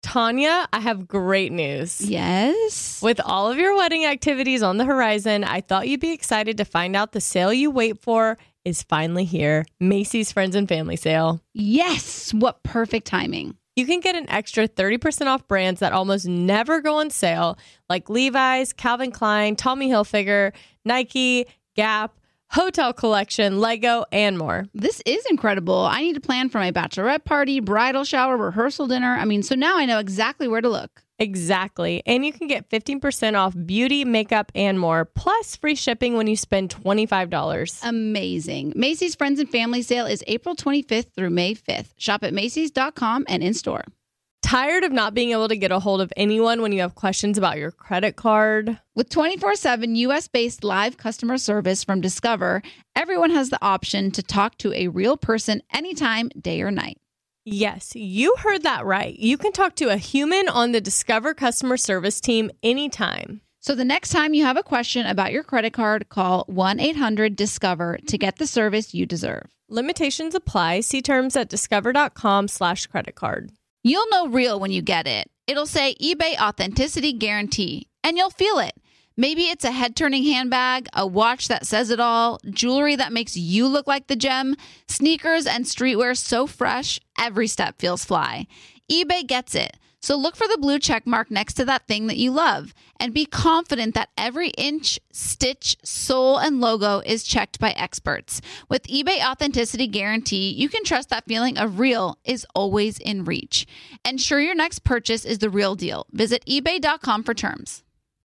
Tanya, I have great news. Yes. With all of your wedding activities on the horizon, I thought you'd be excited to find out the sale you wait for is finally here. Macy's Friends and Family Sale. Yes. What perfect timing. You can get an extra 30% off brands that almost never go on sale, like Levi's, Calvin Klein, Tommy Hilfiger, Nike, Gap, Hotel Collection, Lego, and more. This is incredible. I need to plan for my bachelorette party, bridal shower, rehearsal dinner. So now I know exactly where to look. Exactly. And you can get 15% off beauty, makeup, and more, plus free shipping when you spend $25. Amazing. Macy's Friends and Family Sale is April 25th through May 5th. Shop at Macy's.com and in-store. Tired of not being able to get a hold of anyone when you have questions about your credit card? With 24/7 U.S.-based live customer service from Discover, everyone has the option to talk to a real person anytime, day or night. Yes, you heard that right. You can talk to a human on the Discover customer service team anytime. So the next time you have a question about your credit card, call 1-800-DISCOVER to get the service you deserve. Limitations apply. See terms at discover.com/creditcard. You'll know real when you get it. It'll say eBay Authenticity Guarantee, and you'll feel it. Maybe it's a head-turning handbag, a watch that says it all, jewelry that makes you look like the gem, sneakers and streetwear so fresh, every step feels fly. eBay gets it. So look for the blue check mark next to that thing that you love and be confident that every inch, stitch, sole, and logo is checked by experts. With eBay Authenticity Guarantee, you can trust that feeling of real is always in reach. Ensure your next purchase is the real deal. Visit ebay.com for terms.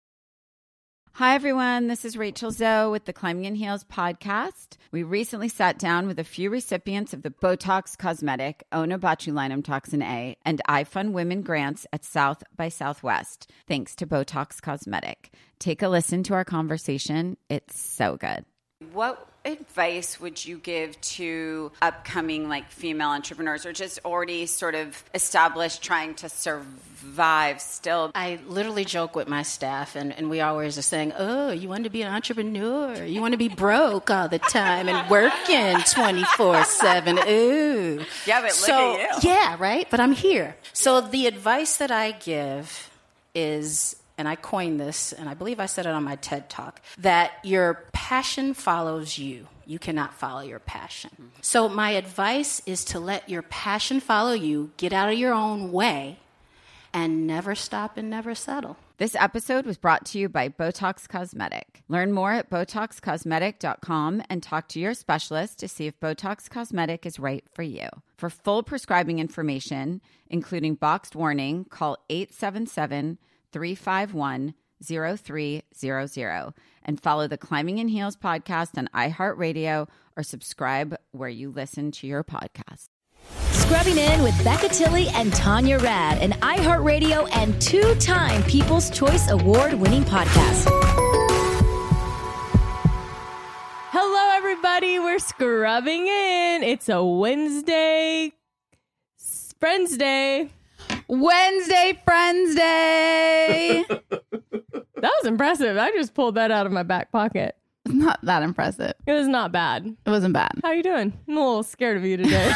Hi, everyone. This is Rachel Zoe with the Climbing in Heels podcast. We recently sat down with a few recipients of the Botox Cosmetic, Onabotulinum Toxin A, and iFund Women grants at South by Southwest, thanks to Botox Cosmetic. Take a listen to our conversation. It's so good. What advice would you give to upcoming female entrepreneurs or just already sort of established trying to survive still? I literally joke with my staff and we always are saying, oh, you want to be an entrepreneur? You want to be broke all the time and working 24/7. Ooh. Yeah, but look at you. Yeah, right? But I'm here. So the advice that I give is, and I coined this, and I believe I said it on my TED Talk, that your passion follows you. You cannot follow your passion. So my advice is to let your passion follow you, get out of your own way, and never stop and never settle. This episode was brought to you by Botox Cosmetic. Learn more at BotoxCosmetic.com and talk to your specialist to see if Botox Cosmetic is right for you. For full prescribing information, including boxed warning, call 877-351-0300 and follow the Climbing in Heels podcast on iHeartRadio or subscribe where you listen to your podcast. Scrubbing in with Becca Tilley and Tanya Rad, an iHeartRadio and two-time People's Choice Award-winning podcast. Hello, everybody. We're scrubbing in. It's a Wednesday. Friends Day. Wednesday, Friends Day. That was impressive. I just pulled that out of my back pocket. It's not that impressive. It was not bad. It wasn't bad. How you doing? I'm a little scared of you today.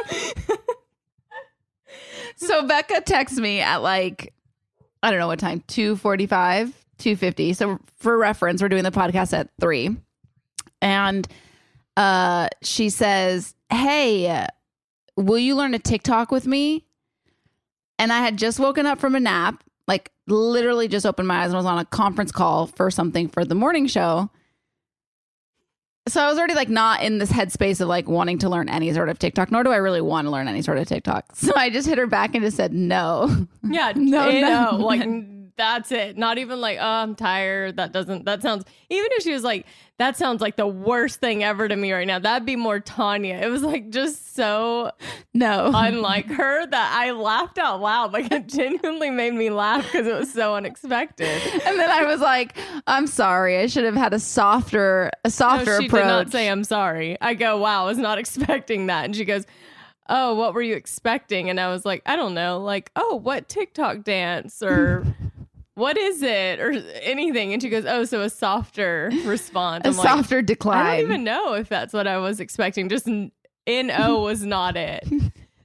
So Becca texts me at I don't know what time, 2:45, 2:50. So for reference, we're doing the podcast at 3. And she says, hey, will you learn a TikTok with me? And I had just woken up from a nap, literally just opened my eyes and was on a conference call for something for the morning show. So I was already not in this headspace of wanting to learn any sort of TikTok, nor do I really want to learn any sort of TikTok. So I just hit her back and just said, no. Yeah, no. That's it. Not even oh, I'm tired. That sounds, even if she was that sounds like the worst thing ever to me right now. That'd be more Tanya. It was just so unlike her that I laughed out loud. It genuinely made me laugh because it was so unexpected. And then I was I'm sorry. I should have had a softer approach. She did not say I'm sorry. I go, wow, I was not expecting that. And she goes, oh, what were you expecting? And I was I don't know. Oh, what TikTok dance or what is it or anything? And she goes, oh, so a softer response. A softer decline. I don't even know if that's what I was expecting. Just N-O was not it.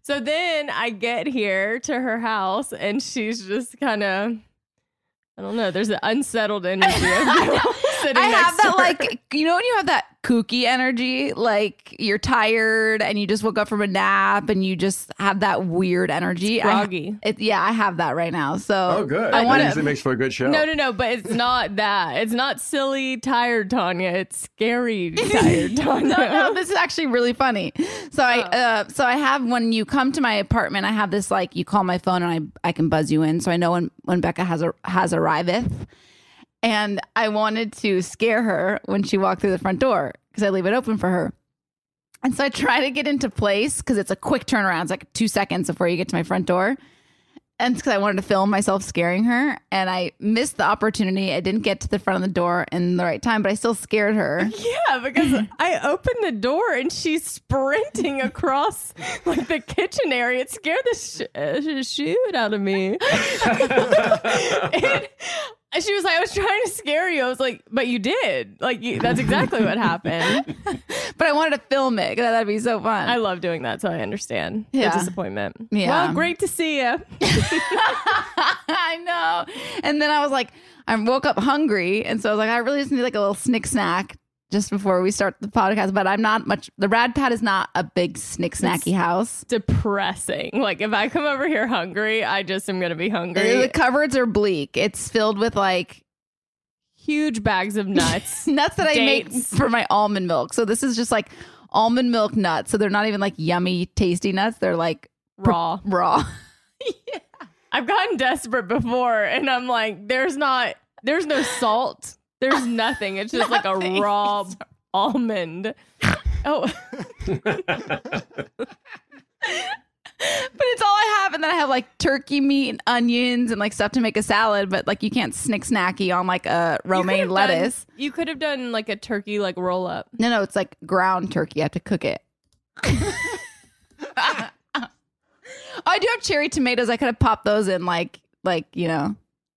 So then I get here to her house and she's just kind of, I don't know, there's an unsettled energy. I have that, like, you know, when you have that kooky energy, like you're tired and you just woke up from a nap and you just have that weird energy. Groggy. I have that right now. So good. I want That usually makes for a good show. No, but it's not that. It's not silly, tired Tanya. It's scary, tired Tanya. no, this is actually really funny. So I have, when you come to my apartment, I have this, like, you call my phone and I can buzz you in, so I know when Becca has arriveth. And I wanted to scare her when she walked through the front door because I leave it open for her. And so I try to get into place because it's a quick turnaround. It's like 2 seconds before you get to my front door. And because I wanted to film myself scaring her, and I missed the opportunity. I didn't get to the front of the door in the right time, but I still scared her. Yeah, because I opened the door and she's sprinting across like the kitchen area. It scared the shit out of me. And she was like, I was trying to scare you. I was like, but you did. Like, that's exactly what happened. But I wanted to film it because that'd be so fun. I love doing that, so I understand the disappointment. Yeah. Well, great to see you. I know. And then I was like, I woke up hungry. And so I was like, I really just need like a little snick snack just before we start the podcast. But I'm not much, the Rad Pad is not a big snick snacky house. Depressing. Like, if I come over here hungry, I just am going to be hungry. The cupboards are bleak. It's filled with like huge bags of nuts. Nuts that Dates. I make for my almond milk. So this is just like almond milk nuts. So they're not even like yummy, tasty nuts. They're like Raw. Yeah. I've gotten desperate before and I'm like, there's no salt. There's nothing. It's just like a raw almond. Oh. But it's all I have. And then I have like turkey meat and onions and like stuff to make a salad. But like you can't snick snacky on like a romaine lettuce. You could have done like a turkey like roll up. No, it's like ground turkey. I have to cook it. I do have cherry tomatoes. I could have popped those in like, you know.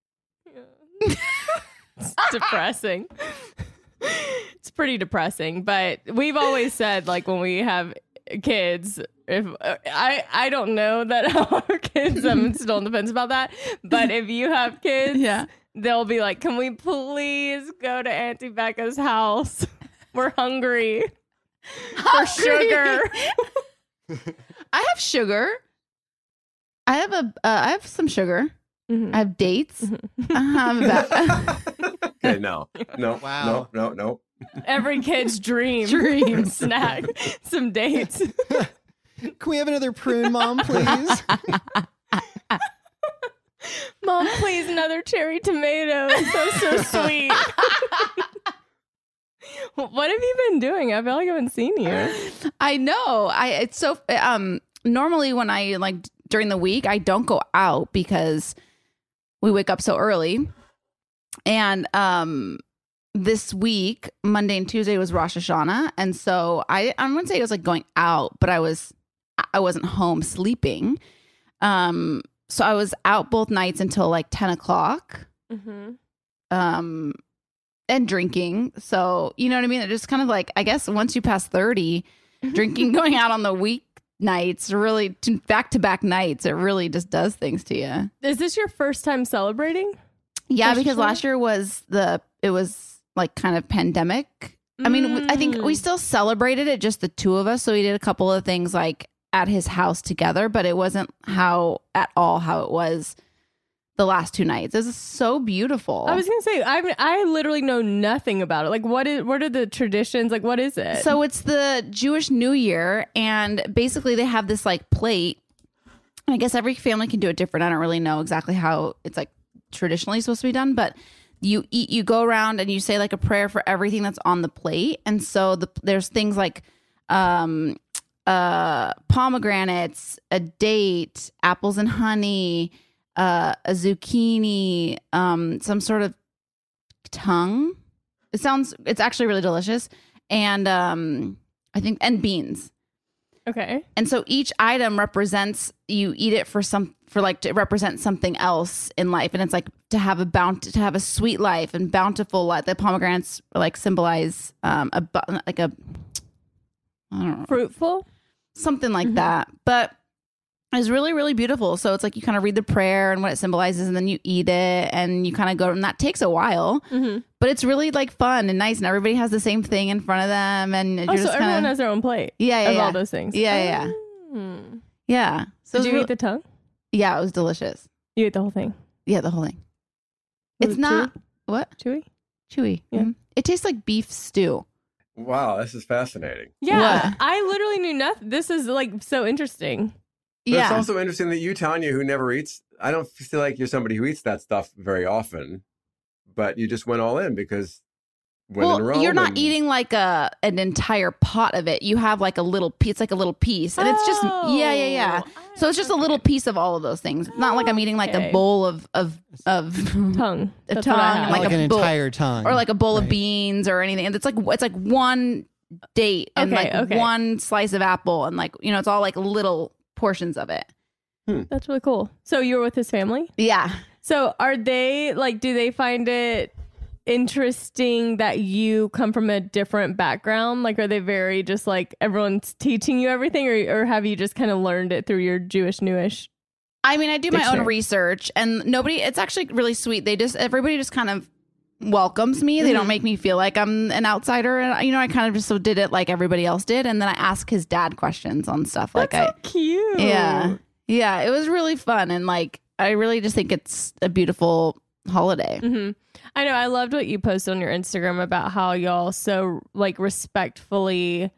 It's depressing. It's pretty depressing, but we've always said like when we have kids, if I don't know that our kids, I'm still on the fence about that, but if you have kids, Yeah. they'll be like, can we please go to Auntie Becca's house? We're hungry for sugar. I have sugar. I have some sugar. Mhm. I have dates. Okay, no. Wow. No. Every kid's dream. Snack. Some dates. Can we have another prune, Mom, please? Mom, please, another cherry tomato. That's so sweet. What have you been doing? I feel like I haven't seen you. I know. It's so normally when I like during the week I don't go out because we wake up so early. And this week, Monday and Tuesday was Rosh Hashanah, and so I wouldn't say I was like going out, but I wasn't home sleeping. So I was out both nights until like 10 o'clock. Mm-hmm. And drinking. So, you know what I mean? It just kind of like, I guess once you pass 30, drinking, going out on the weeknights, really back-to-back nights, it really just does things to you. Is this your first time celebrating? Yeah, Rosh because Hashanah? last year it was like kind of pandemic. I mean, I think we still celebrated it, just the two of us. So we did a couple of things like at his house together, but it wasn't how it was the last two nights. It was so beautiful. I was gonna say I literally know nothing about it. Like, what are the traditions? Like, what is it? So it's the Jewish New Year, and basically they have this like plate. I guess every family can do it different. I don't really know exactly how it's like traditionally supposed to be done, but you go around and you say like a prayer for everything that's on the plate. And so there's things like pomegranates, a date, apples and honey, a zucchini, some sort of tongue. It's actually really delicious. And I think, and beans. Okay. And so each item represents, you eat it to represent something else in life. And it's like to have a sweet life and bountiful life. The pomegranates like symbolize I don't know, Fruitful. something like that. But is really, really beautiful. So it's like you kind of read the prayer and what it symbolizes, and then you eat it, and you kind of go, and that takes a while, but it's really like fun and nice, and everybody has the same thing in front of them, and so everyone has their own plate. Yeah, all those things. Yeah. So did you eat the tongue? Yeah, it was delicious. You ate the whole thing. Yeah, the whole thing. Was It's it not chewy? what Chewy. chewy. It tastes like beef stew. Wow, this is fascinating. Yeah, What? I literally knew nothing. This is like so interesting. But it's Yeah, also interesting that you, Tanya, who never eats, I don't feel like you're somebody who eats that stuff very often, but you just went all in because when in Rome. you're not and- eating like an entire pot of it. You have like a little piece, like a little piece, and it's just yeah. So it's just a little piece of all of those things. It's not like I'm eating like Okay. a bowl of Tongue. a That's tongue, what I and have. like like a an bowl, entire tongue. or like a bowl of Right. beans or anything. And it's like one date and Okay, like okay. one slice of apple, and like it's all like little portions of it. That's really cool. So you were with his family? Yeah. So are they like, do they find it interesting that you come from a different background? Like, are they very just like everyone's teaching you everything, or have you just kind of learned it through your Jewish newish? I mean, I do my own Dictionary. research, and it's actually really sweet. Everybody just kind of welcomes me. They don't make me feel like I'm an outsider. And, I kind of just did it like everybody else did. And then I ask his dad questions on stuff. That's so cute. Yeah, it was really fun. And like, I really just think it's a beautiful holiday. I know. I loved what you posted on your Instagram about how y'all so like respectfully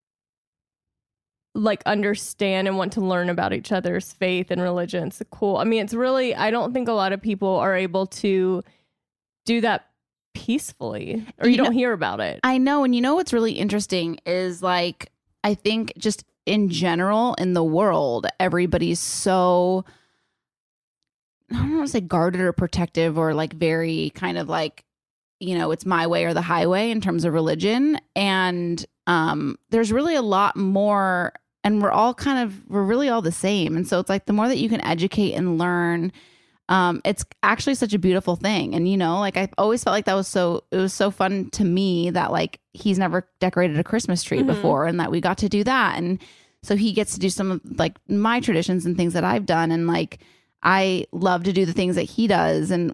like understand and want to learn about each other's faith and religion. It's cool. I mean, it's really, I don't think a lot of people are able to do that peacefully, or you don't hear about it. I know. And what's really interesting is like, I think just in general in the world, everybody's so, I don't want to say guarded or protective, or like very kind of like, it's my way or the highway in terms of religion. And there's really a lot more, and we're really all the same. And so it's like the more that you can educate and learn, it's actually such a beautiful thing. And, like I've always felt like it was so fun to me that like he's never decorated a Christmas tree before, and that we got to do that. And so he gets to do some of like my traditions and things that I've done. And like, I love to do the things that he does. And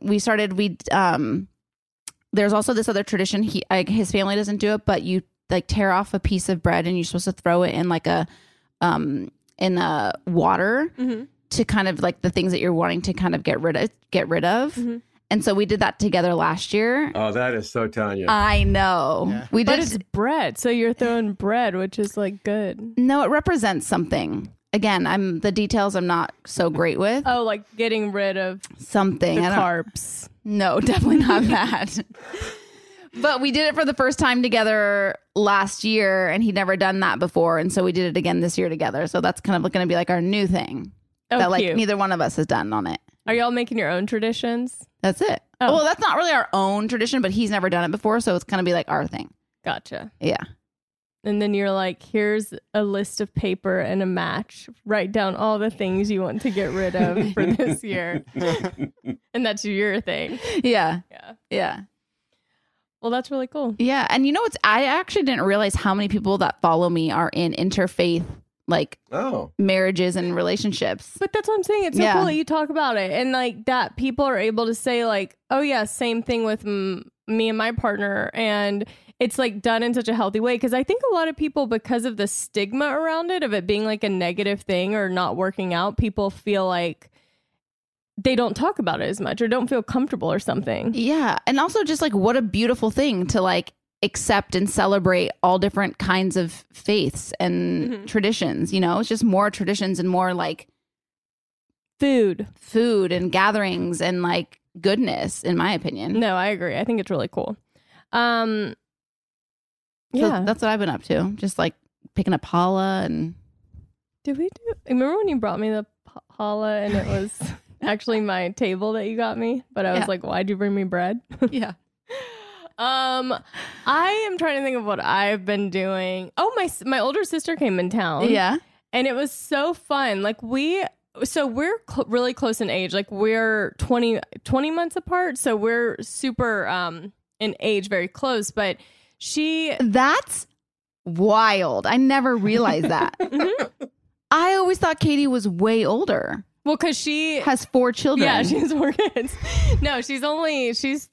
there's also this other tradition. His family doesn't do it, but you like tear off a piece of bread and you're supposed to throw it in like a water to kind of like the things that you're wanting to kind of get rid of. And so we did that together last year. Oh, that is so Tanya. I know. Yeah. We But did. it's bread, so you're throwing bread, which is like good. No, it represents something. Again, the details I'm not so great with. Oh, like getting rid of Something. the I don't- carbs. No, definitely not that. But we did it for the first time together last year, and he'd never done that before. And so we did it again this year together. So that's kind of going to be like our new thing Oh, that like cute. neither one of us has done on it. Are y'all making your own traditions? That's it. Oh. Well, that's not really our own tradition, but he's never done it before. So it's going to be like our thing. Gotcha. Yeah. And then you're like, here's a list of paper and a match. Write down all the things you want to get rid of for this year. And that's your thing. Yeah. Yeah. Yeah. Well, that's really cool. Yeah. And I actually didn't realize how many people that follow me are in interfaith like Oh, marriages and relationships. But that's what I'm saying. It's so Yeah. cool that you talk about it. And like that people are able to say like, oh yeah, same thing with me and my partner. And it's like done in such a healthy way. Cause I think a lot of people, because of the stigma around it, of it being like a negative thing or not working out, people feel like they don't talk about it as much or don't feel comfortable or something. Yeah. And also just like what a beautiful thing to like accept and celebrate all different kinds of faiths and traditions. It's just more traditions and more like Food. and gatherings and like goodness, in my opinion. No, I agree. I think it's really cool. So Yeah. that's what I've been up to. Just like picking up challah and Did we do? Remember when you brought me the challah and it was actually my table that you got me? But I was Yeah. like, why'd you bring me bread? yeah. I am trying to think of what I've been doing. Oh, my older sister came in town. Yeah. And it was so fun. Like we're really close in age. Like we're 20 months apart. So we're super in age very close. But she That's wild. I never realized that. I always thought Katie was way older. Well, because she Has 4 children. Yeah, she has 4 kids. No, she's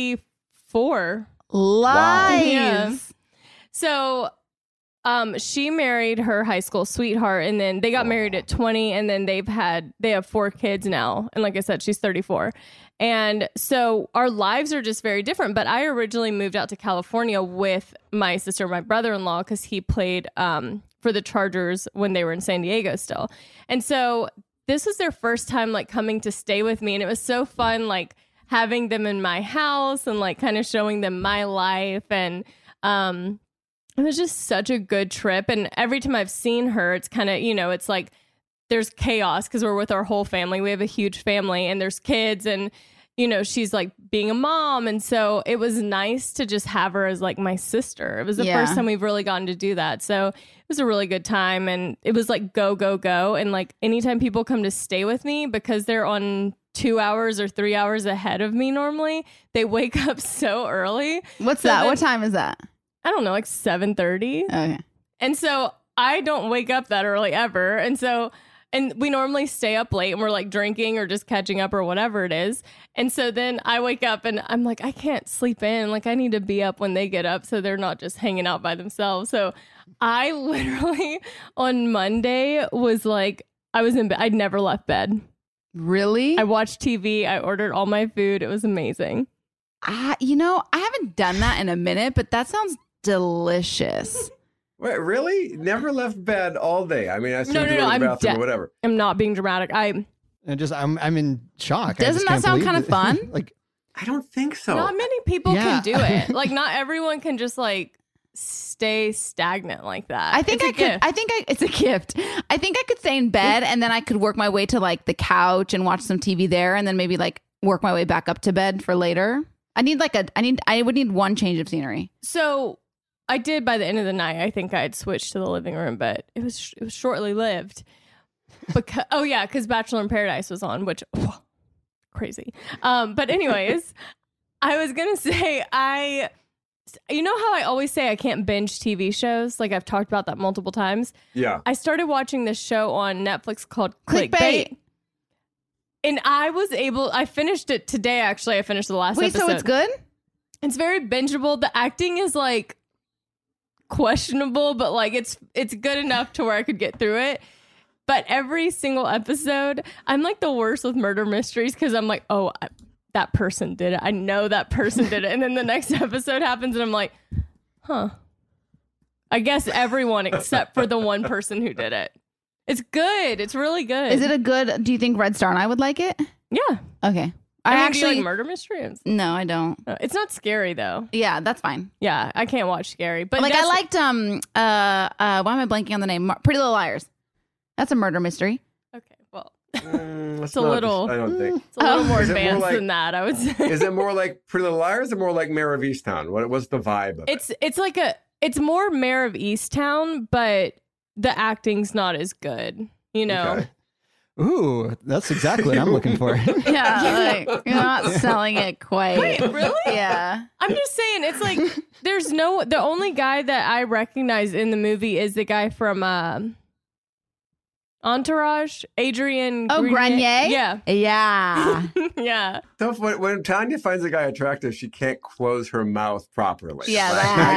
34. Lies. Yeah. So she married her high school sweetheart, and then they got married at 20, and then they have 4 kids now. And like I said, she's 34. And so our lives are just very different. But I originally moved out to California with my sister, my brother-in-law, because he played for the Chargers when they were in San Diego still. And so this was their first time like coming to stay with me. And it was so fun, like having them in my house and like kind of showing them my life. And it was just such a good trip. And every time I've seen her, it's kind of, it's like there's chaos because we're with our whole family. We have a huge family and there's kids and, she's like being a mom. And so it was nice to just have her as like my sister. It was the first time we've really gotten to do that. So it was a really good time. And it was like go, go, go. And like anytime people come to stay with me, because they're on 2 hours or 3 hours ahead of me normally, they wake up so early. What's that? What time is that? I don't know, like 7:30. Okay. And so I don't wake up that early ever. And we normally stay up late and we're like drinking or just catching up or whatever it is. And so then I wake up and I'm like, I can't sleep in. Like I need to be up when they get up so they're not just hanging out by themselves. So I literally on Monday was like, I was in bed. I'd never left bed. Really? I watched TV. I ordered all my food. It was amazing. I haven't done that in a minute, but that sounds delicious. Wait, really? Never left bed all day? I mean, I assumed you were in the I'm bathroom or whatever. I'm not being dramatic. I'm in shock. Doesn't that sound kind of fun? Like, I don't think so. not many people can do it. Like not everyone can just like stay stagnant like that. I think it's a gift. I think I could stay in bed and then I could work my way to like the couch and watch some TV there and then maybe like work my way back up to bed for later. I would need one change of scenery. So I did by the end of the night. I think I had switched to the living room, but it was shortly lived. Because Bachelor in Paradise was on, which crazy. But anyways, I was gonna say you know how I always say I can't binge TV shows? Like I've talked about that multiple times. Yeah. I started watching this show on Netflix called Clickbait. And I finished it today, actually. I finished the last episode. Wait, so it's good? It's very bingeable. The acting is like questionable, but like it's good enough to where I could get through it. But every single episode, I'm like the worst with murder mysteries because I'm like, that person did it. I know that person did it. And then the next episode happens and I'm like, I guess everyone except for the one person who did it. It's good. It's really good. Is it do you think Red Star and I would like it? Yeah. Okay. Do you like murder mysteries? No, I don't. It's not scary though. Yeah, that's fine. Yeah, I can't watch scary. But like I liked why am I blanking on the name? Pretty Little Liars. That's a murder mystery. Okay, well, It's a little. I don't think. It's a little more Is it more advanced like- than that, I would say. Is it more like Pretty Little Liars or more like Mayor of Easttown? What's the vibe of it? It's more Mayor of Easttown, but the acting's not as good. Okay. ooh, that's exactly what I'm looking for. Yeah, like you're not selling it quite. Wait, really? Yeah. I'm just saying, it's like the only guy that I recognize in the movie is the guy from Entourage, Adrian. Grenier? Yeah. Yeah. Yeah. So when Tanya finds a guy attractive, she can't close her mouth properly. Yeah.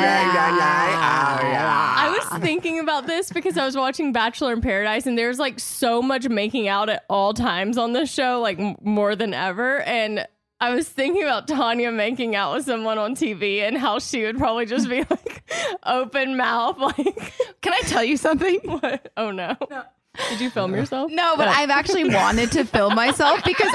I was thinking about this because I was watching Bachelor in Paradise and there's like so much making out at all times on this show, like more than ever. And I was thinking about Tanya making out with someone on TV and how she would probably just be like open mouth. Like, Can I tell you something? what? Oh no. Did you film yourself? No, but I've actually wanted to film myself because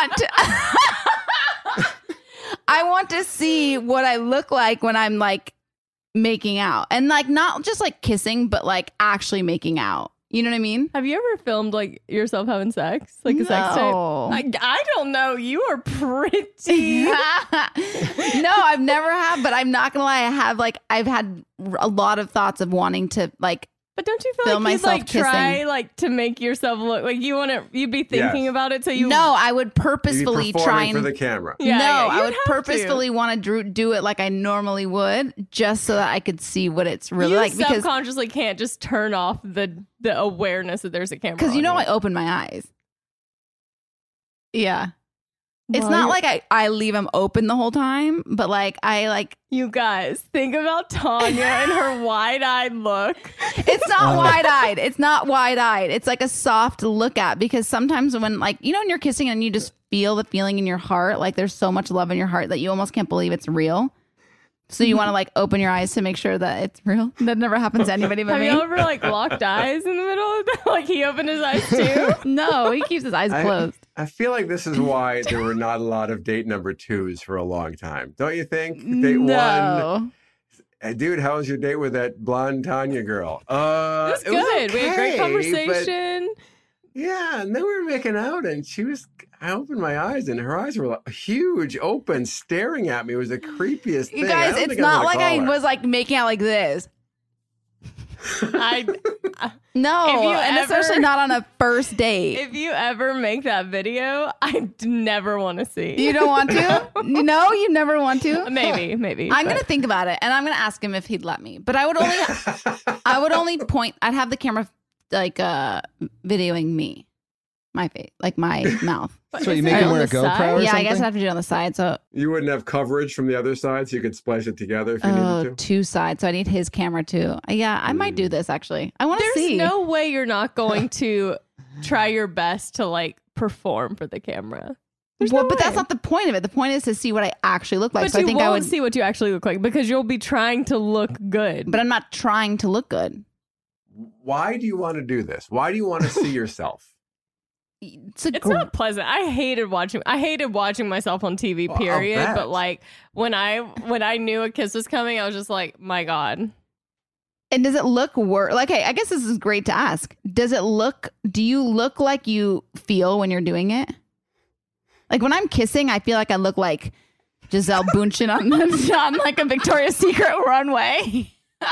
I want to see what I look like when I'm like making out and like not just like kissing, but like actually making out. You know what I mean? Have you ever filmed like yourself having sex? Like a sex tape? No. I don't know. You are pretty. No, I've never have, but I'm not gonna lie. I've had a lot of thoughts of wanting to like But don't you feel film like you'd myself like try kissing. like to make yourself look like you'd be thinking Yes. about it so you No, I would You'd be purposefully try performing and for the camera. Yeah, no, yeah, I you'd would have to. purposefully want to do it like I normally would, just so that I could see what it's really you like. Because subconsciously can't just turn off the awareness that there's a camera. you on know I open my eyes. Yeah. It's Well, not you- like I leave them open the whole time, but like I like You guys think about Tanya and her wide-eyed look. it's not wide-eyed. It's not wide-eyed. It's like a soft look at, because sometimes when like when you're kissing and you just feel the feeling in your heart, like there's so much love in your heart that you almost can't believe it's real. So you want to like open your eyes to make sure that it's real. That never happens to anybody but Have me. you ever like locked eyes in the middle of that? Like he opened his eyes too? No, he keeps his eyes closed. I feel like this is why there were not a lot of date number 2s for a long time. Don't you think? Date one. No. Hey, dude, how was your date with that blonde Tanya girl? It was it was good. We had great okay, conversation. but- yeah, and then we were making out, and I opened my eyes, and her eyes were like, huge, open, staring at me. It was the creepiest thing. You I guys, don't it's think I'm not gonna like I call her. was like making out like this. I No, If you and ever- especially not on a first date. If you ever make that video, I never want to see. You don't want to? No, you never want to? Maybe. I'm but- gonna think about it, and I'm gonna ask him if he'd let me. But I would only point. I'd have the camera like videoing me, my face, like my mouth. So you Is make it him on wear a the GoPro side? or Yeah, I guess something? I have to do it on the side. So You wouldn't have coverage from the other side, so you could splice it together if you needed to. two sides. So I need his camera too. Yeah, I might do this actually. I want to There's see. no way you're not going to try your best to like perform for the camera. There's Well, no but that's way. not the point of it. The point is to see what I actually look like. But So I you think won't I would. see what you actually look like because you'll be trying to look good. But I'm not trying to look good. Why do you want to do this? Why do you want to see yourself? It's, a It's not pleasant. I hated watching myself on TV, Well, I'll period. bet. But like when I knew a kiss was coming, I was just like, my God. And does it look worse? Like, hey, I guess this is great to ask. Do you look like you feel when you're doing it? Like when I'm kissing, I feel like I look like Giselle Bundchen on like a Victoria's Secret runway.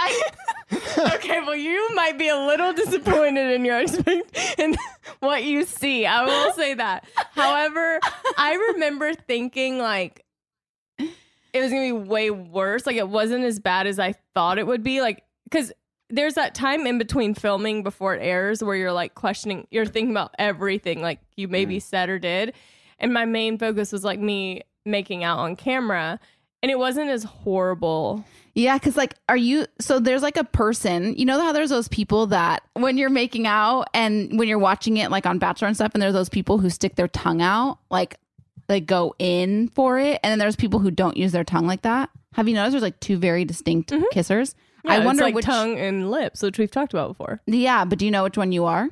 Okay, well, you might be a little disappointed in what you see. I will say that. However, I remember thinking like it was gonna be way worse. Like it wasn't as bad as I thought it would be. Like because there's that time in between filming before it airs where you're like questioning, you're thinking about everything like you maybe said or did, and my main focus was like me making out on camera, and it wasn't as horrible. Yeah, because like, so there's like a person, you know how there's those people that when you're making out and when you're watching it like on Bachelor and stuff, and there's those people who stick their tongue out, like they go in for it. And then there's people who don't use their tongue like that. Have you noticed there's like two very distinct kissers? Yeah, I wonder it's like which tongue and lips, which we've talked about before. Yeah, but do you know which one you are?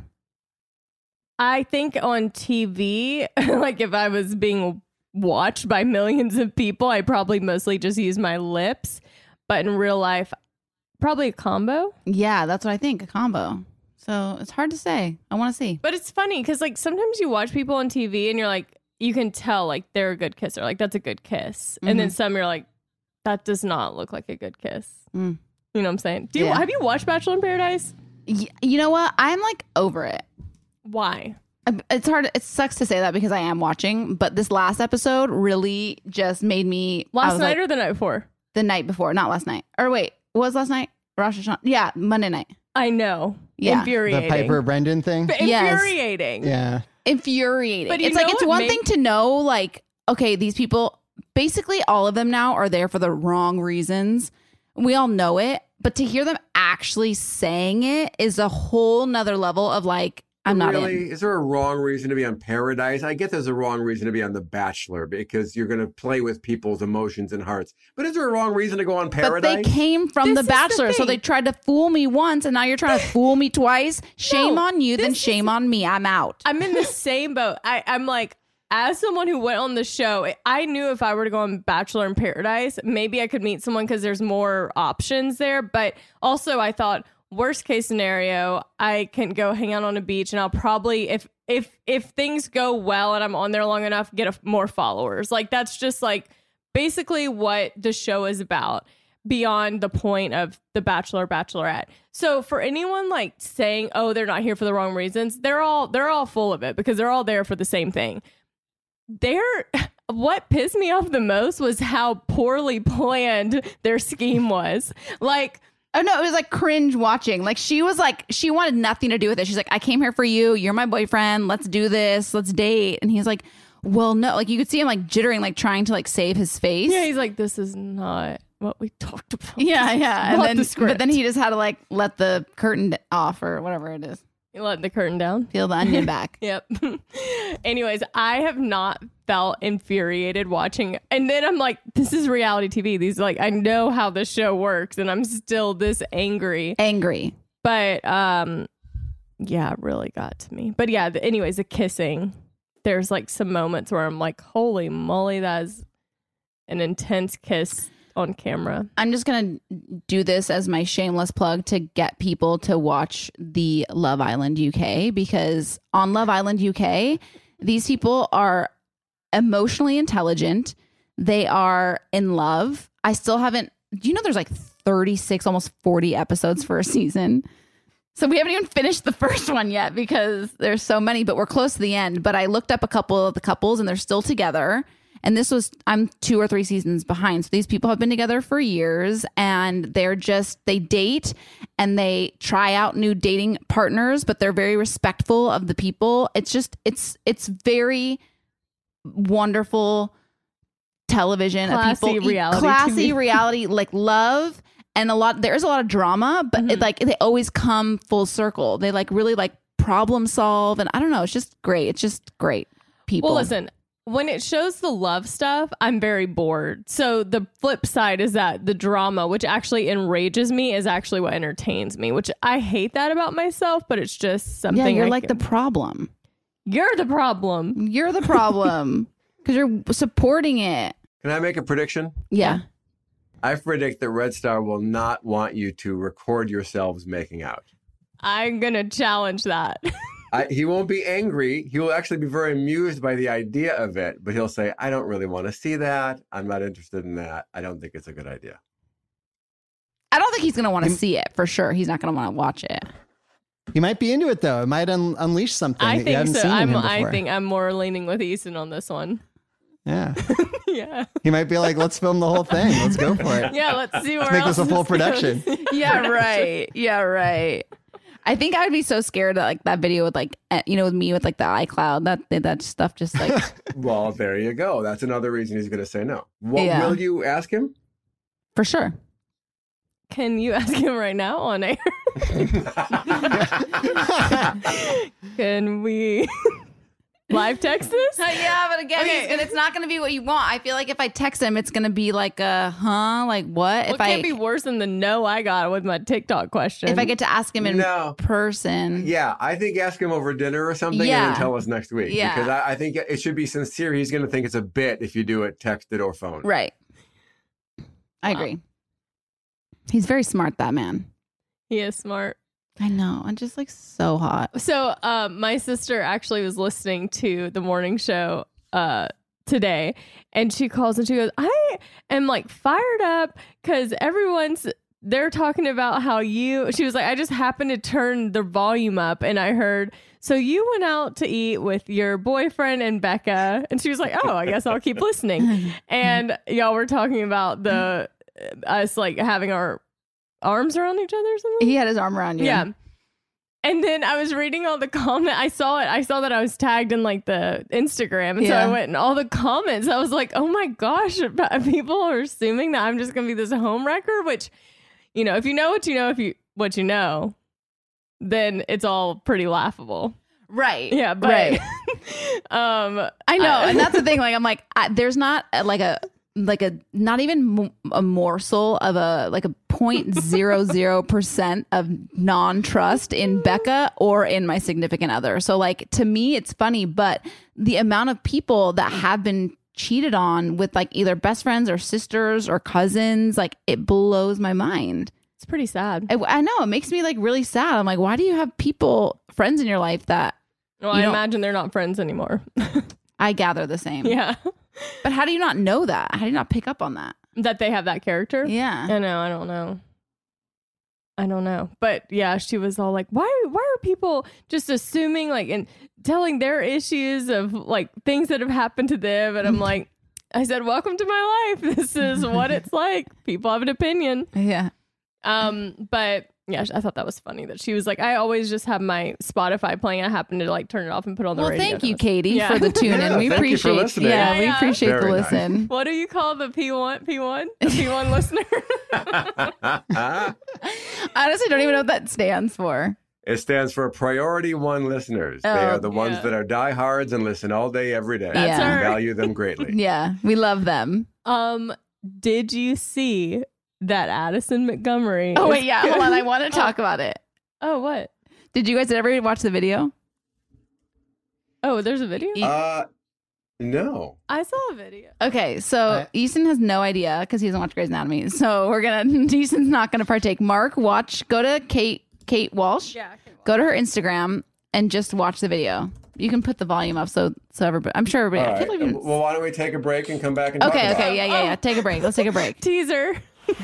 I think on TV, like if I was being watched by millions of people, I probably mostly just use my lips. But in real life, probably a combo. Yeah, that's what I think, a combo. So it's hard to say. I want to see. But it's funny because like sometimes you watch people on TV and you're like, you can tell like they're a good kisser. Like that's a good kiss. And then some you're like, that does not look like a good kiss. Mm. You know what I'm saying? Yeah. Have you watched Bachelor in Paradise? You know what? I'm like over it. Why? It's hard. It sucks to say that because I am watching, but this last episode really just made me. I Last was night like, or the night before? the night before, not last night. Or wait, what was last night? Rosh Hashanah. Yeah, Monday night. I know. Yeah. Infuriating. The Piper Brendan thing. Yes. Infuriating. Yeah. Infuriating. But you It's like know it's what one thing to know, like, okay, these people, basically all of them now are there for the wrong reasons. We all know it, but to hear them actually saying it is a whole nother level of like, I'm not really, in. is there a wrong reason to be on Paradise? I get there's a wrong reason to be on The Bachelor because you're going to play with people's emotions and hearts. But is there a wrong reason to go on Paradise? But they came from This The is the Bachelor, so thing. they tried to fool me once, and now you're trying to fool me twice. Shame No, on you, then this is- shame on me. I'm out. I'm in the same boat. I'm like, as someone who went on the show, I knew if I were to go on Bachelor in Paradise, maybe I could meet someone because there's more options there. But also, I thought, worst case scenario, I can go hang out on a beach, and I'll probably, if things go well and I'm on there long enough, get more followers. Like that's just like basically what the show is about. beyond the point of the Bachelor, Bachelorette. So for anyone like saying, oh, they're not here for the wrong reasons, they're all full of it because they're all there for the same thing. What pissed me off the most was how poorly planned their scheme was. Like, oh no, it was like cringe watching. Like she wanted nothing to do with it. She's like, I came here for you. You're my boyfriend. Let's do this. Let's date. And he's like, well, no. Like you could see him like jittering, like trying to like save his face. Yeah, he's like, this is not what we talked about. Yeah, yeah. Not And the then, script. but then he just had to like let the curtain off or whatever it is. You let the curtain down. Peel the onion back. Yep. Anyways, I have not felt infuriated watching. And then I'm like, this is reality TV. These like, I know how the show works and I'm still this angry. But yeah, it really got to me. But yeah, anyways, the kissing. There's like some moments where I'm like, holy moly, that is an intense kiss on camera. I'm just going to do this as my shameless plug to get people to watch the Love Island UK, because on Love Island UK, these people are emotionally intelligent. They are in love. I still haven't, do you know there's like 36, almost 40 episodes for a season? So we haven't even finished the first one yet because there's so many, but we're close to the end. But I looked up a couple of the couples and they're still together. And I'm 2 or 3 seasons behind. So these people have been together for years and they date and they try out new dating partners, but they're very respectful of the people. It's very wonderful television. Classy reality, like love. And there's a lot of drama, but they always come full circle. They like really like problem solve. And I don't know, it's just great. It's just great people. Well, listen, when it shows the love stuff, I'm very bored. So the flip side is that the drama, which actually enrages me, is actually what entertains me, which I hate that about myself, but it's just something. Yeah, you're like the problem. You're the problem. You're the problem because you're supporting it. Can I make a prediction? Yeah. I predict that Red Star will not want you to record yourselves making out. I'm going to challenge that. He won't be angry. He will actually be very amused by the idea of it, but he'll say, I don't really want to see that. I'm not interested in that. I don't think it's a good idea. I don't think he's going to want to see it for sure. He's not going to want to watch it. He might be into it though. It might unleash something that you haven't seen in him before. I think I'm more leaning with Easton on this one. Yeah. Yeah. He might be like, let's film the whole thing. Let's go for it. Yeah, let's see where Let's make else this a full goes. production. Yeah, right. Yeah, right. I think I would be so scared that like that video with like, with me with like the iCloud, that stuff just like. Well, there you go. That's another reason he's going to say no. Will you ask him? For sure. Can you ask him right now on air? Can we live text this? Yeah, but again, it's not going to be what you want. I feel like if I text him, it's going to be like like what? Well, it can't be worse than the no I got with my TikTok question. If I get to ask him in person. Yeah, I think ask him over dinner or something and then tell us next week. Yeah. Because I think it should be sincere. He's going to think it's a bit if you do it texted or phone. Right. I agree. He's very smart, that man. He is smart. I know. I'm just like so hot. So my sister actually was listening to the morning show today, and she calls and she goes, I am like fired up because they're talking about how she was like, I just happened to turn the volume up and I heard, so you went out to eat with your boyfriend and Becca. And she was like, oh, I guess I'll keep listening. And y'all were talking about us like having our arms around each other or something. He had his arm around you. Yeah. And then I was reading all the comments. I saw that I was tagged in like the Instagram. And so I went in all the comments. I was like, oh my gosh, people are assuming that I'm just going to be this homewrecker, which, if you know what you know, what you know, then it's all pretty laughable. Right. Yeah. But right. I know. And that's the thing. Like, I'm like, there's not not even a morsel of a 0.00% of non-trust in Becca or in my significant other. So like, to me, it's funny, but the amount of people that have been cheated on with like either best friends or sisters or cousins, like it blows my mind. It's pretty sad. I know. It makes me like really sad. I'm like, why do you have friends in your life that... Well, I imagine they're not friends anymore. I gather the same. Yeah. But how do you not know that? How do you not pick up on that? That they have that character? Yeah. I know. I don't know. But yeah, she was all like, why are people just assuming like and telling their issues of like things that have happened to them? And I'm like, I said, welcome to my life. This is what it's like. People have an opinion. Yeah. But yeah, I thought that was funny that she was like, I always just have my Spotify playing. I happen to like turn it off and put it on the radio. Well, thank you, Katie, for the tune in. We thank you for appreciate listening. we appreciate Very the nice. listen. What do you call the P1? The P1 listener? Honestly, don't even know what that stands for. It stands for Priority One listeners. They are the ones that are diehards and listen all day, every day. That's We her. value them greatly. Yeah, we love them. Did you see that Addison Montgomery? Oh, wait, yeah. Hold on. I want to talk about it. Oh, what? Did you guys ever watch the video? Oh, there's a video? No. I saw a video. Okay, so Easton has no idea because he doesn't watch Grey's Anatomy. So Easton's not gonna partake. Mark, go to Kate Walsh. Yeah. Go to her Instagram and just watch the video. You can put the volume up so everybody. I'm sure everybody. All I can't right. believe you- Well, why don't we take a break and come back and talk about it? Yeah. Take a break. Let's take a break. Teaser.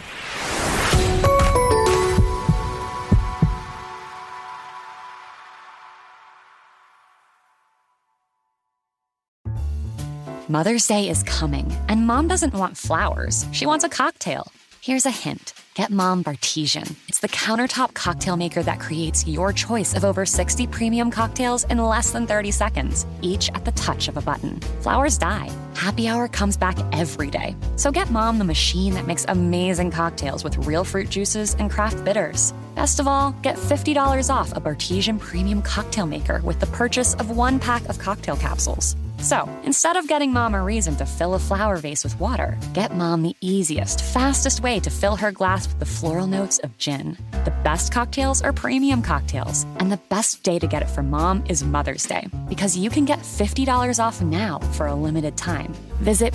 Mother's Day is coming, and Mom doesn't want flowers. She wants a cocktail. Here's a hint. Get Mom Bartesian. It's the countertop cocktail maker that creates your choice of over 60 premium cocktails in less than 30 seconds, each at the touch of a button. Flowers die. Happy Hour comes back every day. So get Mom the machine that makes amazing cocktails with real fruit juices and craft bitters. Best of all, get $50 off a Bartesian premium cocktail maker with the purchase of 1 pack of cocktail capsules. So, instead of getting Mom a reason to fill a flower vase with water, get Mom the easiest, fastest way to fill her glass with the floral notes of gin. The best cocktails are premium cocktails, and the best day to get it for Mom is Mother's Day, because you can get $50 off now for a limited time. Visit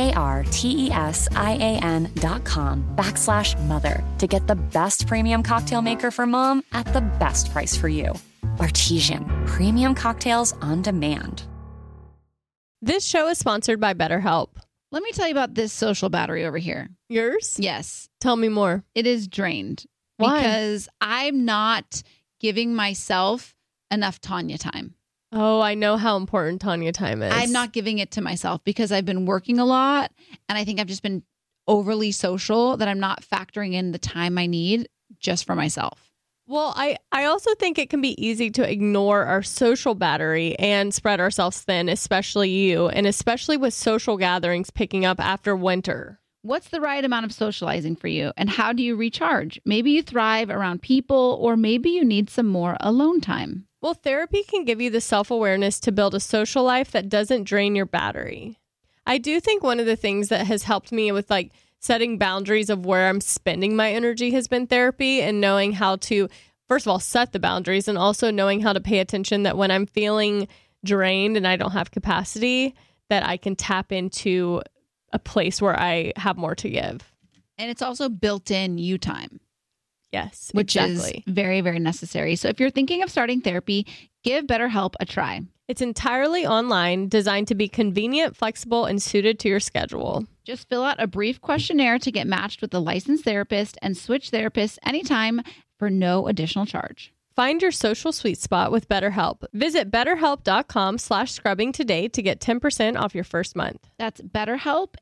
BARTESIAN.com/mother to get the best premium cocktail maker for Mom at the best price for you. Bartesian, premium cocktails on demand. This show is sponsored by BetterHelp. Let me tell you about this social battery over here. Yours? Yes. Tell me more. It is drained. Why? Because I'm not giving myself enough Tanya time. Oh, I know how important Tanya time is. I'm not giving it to myself because I've been working a lot, and I think I've just been overly social that I'm not factoring in the time I need just for myself. Well, I also think it can be easy to ignore our social battery and spread ourselves thin, especially you, and especially with social gatherings picking up after winter. What's the right amount of socializing for you, and how do you recharge? Maybe you thrive around people, or maybe you need some more alone time. Well, therapy can give you the self-awareness to build a social life that doesn't drain your battery. I do think one of the things that has helped me with like setting boundaries of where I'm spending my energy has been therapy, and knowing how to, first of all, set the boundaries, and also knowing how to pay attention that when I'm feeling drained and I don't have capacity, that I can tap into a place where I have more to give. And it's also built in you time. Yes, which exactly. is very, very necessary. So if you're thinking of starting therapy, give BetterHelp a try. It's entirely online, designed to be convenient, flexible, and suited to your schedule. Just fill out a brief questionnaire to get matched with a licensed therapist and switch therapists anytime for no additional charge. Find your social sweet spot with BetterHelp. Visit BetterHelp.com/scrubbing today to get 10% off your first month. That's BetterHelp,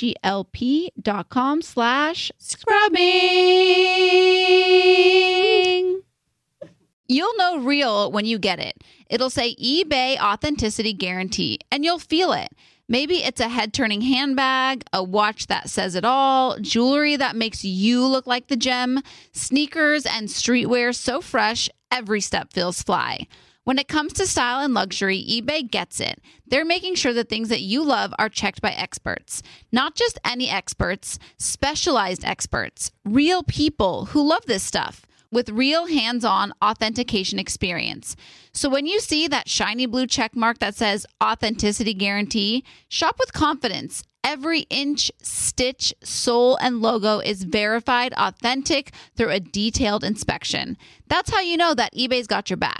HELP.com/scrubbing. You'll know real when you get it. It'll say eBay Authenticity Guarantee, and you'll feel it. Maybe it's a head-turning handbag, a watch that says it all, jewelry that makes you look like the gem, sneakers and streetwear so fresh, every step feels fly. When it comes to style and luxury, eBay gets it. They're making sure the things that you love are checked by experts. Not just any experts, specialized experts, real people who love this stuff, with real hands-on authentication experience. So when you see that shiny blue check mark that says Authenticity Guarantee, shop with confidence. Every inch, stitch, sole, and logo is verified authentic through a detailed inspection. That's how you know that eBay's got your back.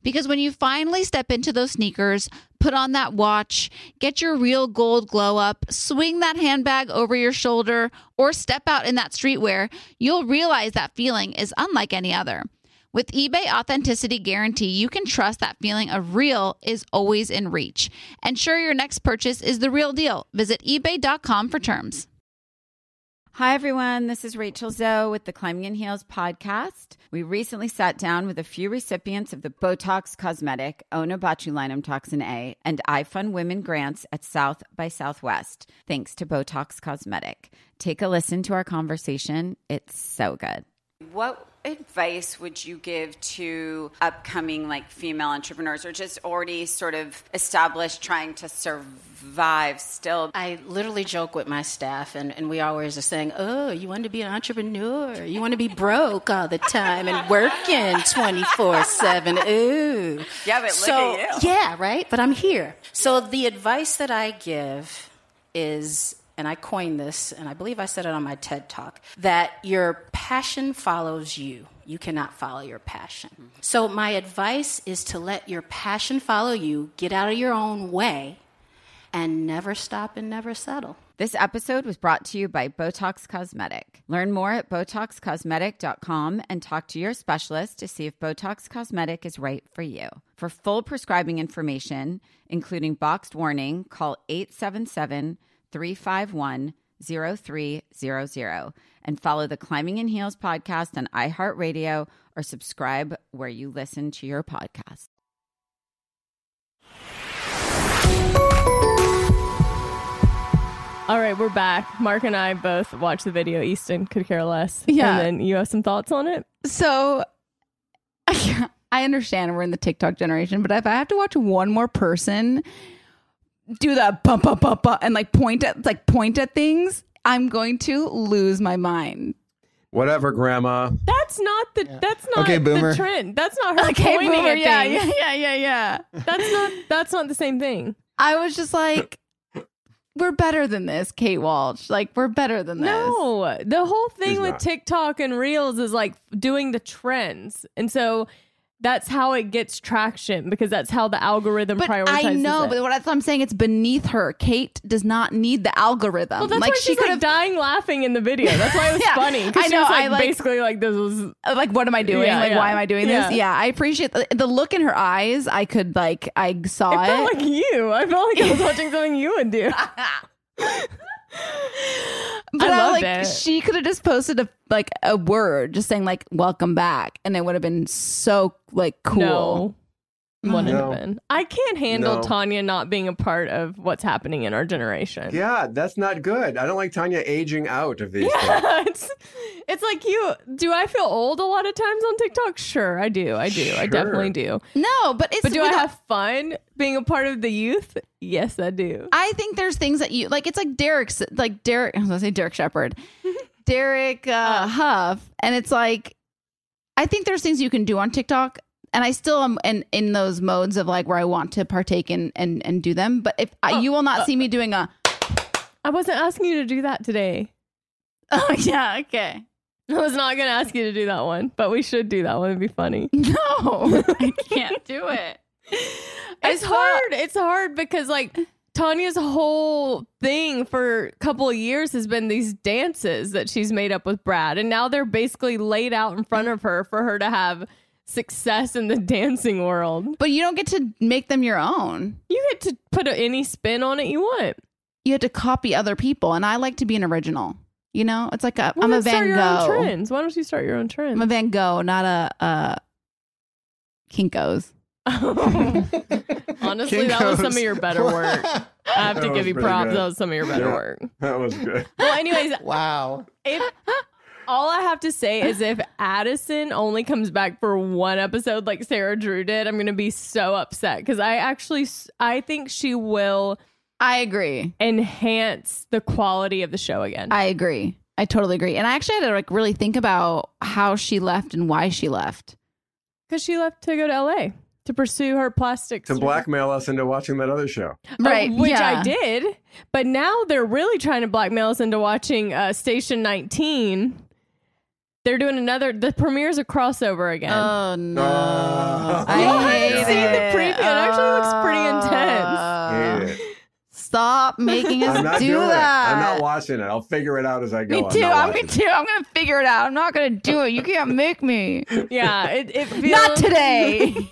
Because when you finally step into those sneakers, put on that watch, get your real gold glow up, swing that handbag over your shoulder, or step out in that streetwear, you'll realize that feeling is unlike any other. With eBay Authenticity Guarantee, you can trust that feeling of real is always in reach. Ensure your next purchase is the real deal. Visit ebay.com for terms. Hi, everyone. This is Rachel Zoe with the Climbing in Heels podcast. We recently sat down with a few recipients of the Botox Cosmetic, Onabotulinum Toxin A, and iFund Women grants at South by Southwest, thanks to Botox Cosmetic. Take a listen to our conversation. It's so good. What advice would you give to upcoming female entrepreneurs or just already sort of established trying to survive still? I literally joke with my staff and we always are saying, oh, you want to be an entrepreneur? You want to be broke all the time and working 24/7. Ooh. Yeah, but look at you. Yeah, right? But I'm here. So the advice that I give is, and I coined this, and I believe I said it on my TED Talk, that your passion follows you. You cannot follow your passion. Mm-hmm. So my advice is to let your passion follow you, get out of your own way, and never stop and never settle. This episode was brought to you by Botox Cosmetic. Learn more at BotoxCosmetic.com and talk to your specialist to see if Botox Cosmetic is right for you. For full prescribing information, including boxed warning, call 877-351-0300 and follow the Climbing in Heels podcast on iHeartRadio or subscribe where you listen to your podcast. All right, we're back. Mark and I both watched the video. Easton could care less. Yeah. And then you have some thoughts on it? So I understand we're in the TikTok generation, but if I have to watch one more person do that bump and point at things, I'm going to lose my mind. Whatever, Grandma. That's not the Okay, Boomer. the trend. That's not her Okay, pointing Boomer. at things. Yeah. That's not the same thing. I was just like, we're better than this, Kate Walsh. We're better than this. No, the whole thing She's with not. TikTok and Reels is doing the trends. And so that's how it gets traction because that's how the algorithm prioritizes I know, it. but that's what I'm saying. It's beneath her. Kate does not need the algorithm. Well, that's why she's dying laughing in the video. That's why it was Yeah, funny. I Because she know, was basically this was... what am I doing? Yeah. Why am I doing this? Yeah, I appreciate the look in her eyes. I could I saw It felt like you. I felt like I was watching something you would do. But I loved it. She could have just posted a word just saying welcome back, and it would have been so cool. No. Wouldn't No. have been. I can't handle No. Tanya not being a part of what's happening in our generation. Yeah, that's not good. I don't like Tanya aging out of these things. Yeah, it's like you. Do I feel old a lot of times on TikTok? Sure, I do. I Sure. definitely do. No, but But do I have fun being a part of the youth? Yes, I do. I think there's things that you it's like Derek. I was gonna say Derek Shepherd, Derek Huff, and it's I think there's things you can do on TikTok. And I still am in those modes of where I want to partake and do them. But if you will not see me doing I wasn't asking you to do that today. Oh, yeah. Okay. I was not going to ask you to do that one, but we should do that one. It'd be funny. No, I can't do it. It's hard. It's hard because Tanya's whole thing for a couple of years has been these dances that she's made up with Brad. And now they're basically laid out in front of her for her to have success in the dancing world. But you don't get to make them your own. You get to put any spin on it you want. You have to copy other people, and I like to be an original. It's like Well, I'm a then start Van your own Gogh. trends. Why don't you start your own trends? I'm a Van Gogh, not a Kinko's. Honestly, that was some of your better work. I have to That give was you pretty props. good. That was some of your better Yeah. work. That was good. Well, anyways, Wow. all I have to say is if Addison only comes back for one episode like Sarah Drew did, I'm going to be so upset because I think she will I agree. enhance the quality of the show again. I agree. I totally agree. And I actually had to really think about how she left and why she left. Because she left to go to LA to pursue her plastics. To blackmail us into watching that other show. Right. Which yeah. I did. But now they're really trying to blackmail us into watching Station 19. They're doing the premiere's a crossover again. Oh no! I hate it. See the preview. It actually looks pretty intense. Hate it. Stop making us I'm not do doing that. it. I'm not watching it. I'll figure it out as I go. Me too. Me too. I'm gonna figure it out. I'm not gonna do it. You can't make me. Yeah, it feels Not today.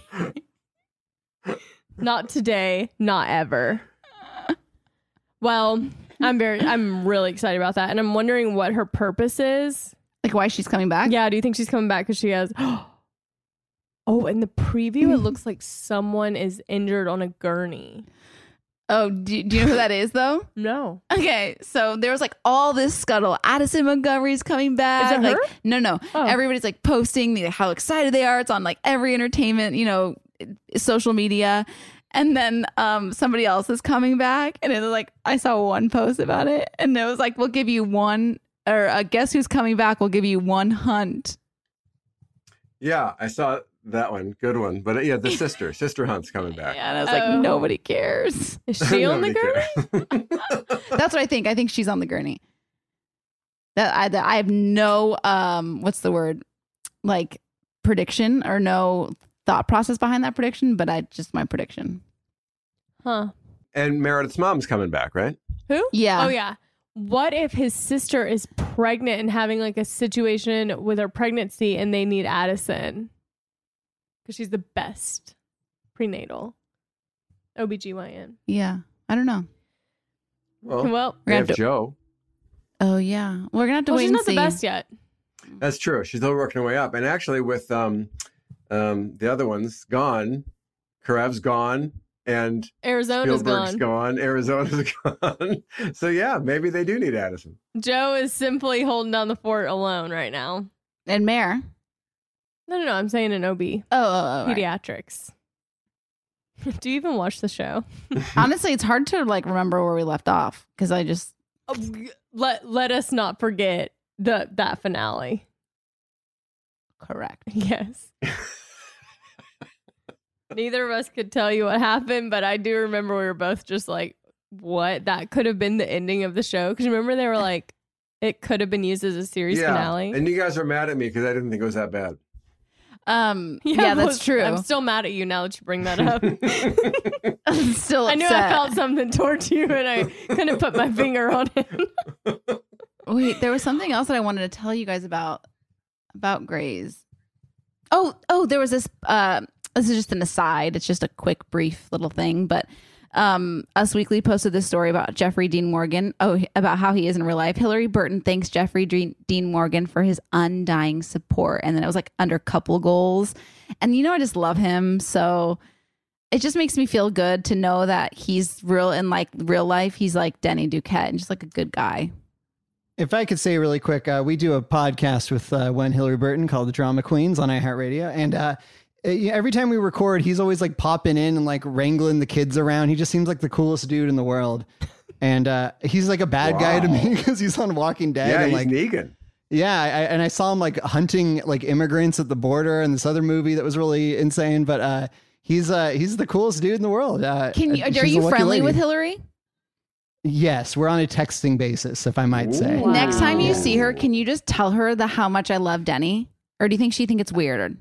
Not today. Not ever. Well, I'm really excited about that, and I'm wondering what her purpose is. Like why she's coming back? Yeah, do you think she's coming back because she has? Oh, in the preview, it looks like someone is injured on a gurney. Oh, do you know who that is though? No. Okay, so there was like all this scuttle. Addison Montgomery's coming back. Is it like, her? No. Oh. Everybody's like posting how excited they are. It's on like every entertainment, social media. And then somebody else is coming back, and it was like I saw one post about it, and it was like we'll give you one, or guess who's coming back? We'll give you one hunt. Yeah, I saw that one. Good one. But yeah, the Sister Hunt's coming back. Yeah, and I was like, nobody cares. Is she on the Nobody gurney? cares. That's what I think. I think she's on the gurney. That I have no what's the word, like prediction or no thought process behind that prediction, but just my prediction. Huh. And Meredith's mom's coming back, right? Who? Yeah. Oh, yeah. What if his sister is pregnant and having like a situation with her pregnancy and they need Addison? Because she's the best prenatal. OBGYN. Yeah. I don't know. Well, we have to- Joe. Oh yeah. We're gonna have to wait she's and not see. the best yet. That's true. She's still working her way up. And actually with the other ones gone, Karev's gone, and Arizona's Spielberg's gone. Arizona's gone. So yeah, maybe they do need Addison. Joe is simply holding down the fort alone right now. And Mare. No. I'm saying an OB. Oh. Right. Pediatrics. Do you even watch the show? Honestly, it's hard to like remember where we left off because I just Let us not forget that finale. correct. Yes. Neither of us could tell you what happened, but I do remember we were both just like, what? That could have been the ending of the show. Because remember they were like, it could have been used as a series finale. And you guys are mad at me because I didn't think it was that bad. Yeah, that's true. I'm still mad at you now that you bring that up. I'm still upset. I knew I felt something towards you and I couldn't put my finger on it. Wait, there was something else that I wanted to tell you guys about Grey's. Oh, there was this. This is just an aside. It's just a quick, brief little thing. But Us Weekly posted this story about Jeffrey Dean Morgan. About how he is in real life. Hillary Burton thanks Jeffrey Dean Morgan for his undying support. And then it was like under couple goals. And I just love him. So it just makes me feel good to know that he's real in like real life. He's like Denny Duquette and just like a good guy. If I could say really quick, we do a podcast with one Hillary Burton called The Drama Queens on iHeartRadio. And every time we record, he's always like popping in and like wrangling the kids around. He just seems like the coolest dude in the world. And he's like a bad guy to me because he's on Walking Dead. Yeah, and, he's like, Negan. Yeah, I saw him like hunting like immigrants at the border in this other movie that was really insane. But he's the coolest dude in the world. Are you friendly with Hillary? Yes, we're on a texting basis, if I might say. Wow. Next time you see her, can you just tell her how much I love Denny? Or do you think she'd think it's weird?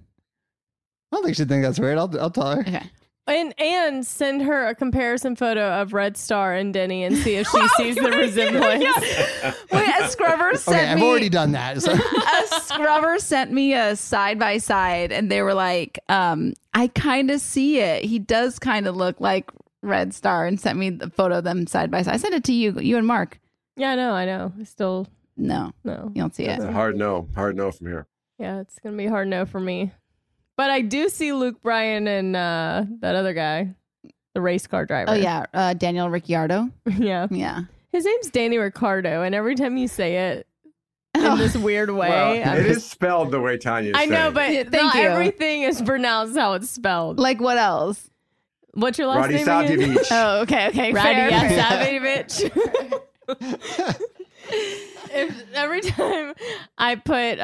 I don't think she'd think that's weird. I'll tell her. Okay. And send her a comparison photo of Red Star and Denny and see if she sees the resemblance. Wait, a scrubber sent Okay, I've already done that. So. A scrubber sent me a side by side, and they were like, "I kind of see it. He does kind of look like Red Star," and sent me the photo of them side by side. I sent it to you and Mark. Yeah, I know. Still, no, you don't see it. It's a hard no from here. Yeah, it's gonna be a hard no for me. But I do see Luke Bryan and that other guy, the race car driver. Oh yeah, Daniel Ricciardo. Yeah. His name's Danny Ricardo, and every time you say it in this weird way, well, it is spelled the way Tanya said. I know, but Thank not you. everything is pronounced how it's spelled. Like what else? What's your last Roddy name again? Savjevich. Oh, okay. Roddy Fair. Savjevich. Every time I put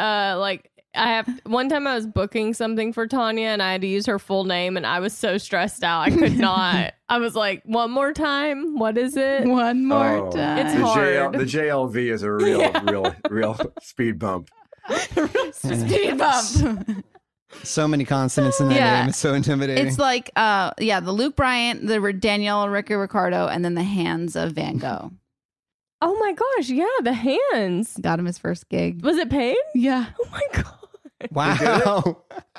one time I was booking something for Tanya and I had to use her full name and I was so stressed out I could not. I was like, one more time? What is it? One more time. It's hard. The JLV is a real speed bump. Speed bump. So many consonants in that name. It's so intimidating. It's like, the Luke Bryant, the Danielle Ricky Ricardo, and then the hands of Van Gogh. Oh my gosh, yeah, the hands. Got him his first gig. Was it paid? Yeah. Oh my god. Wow.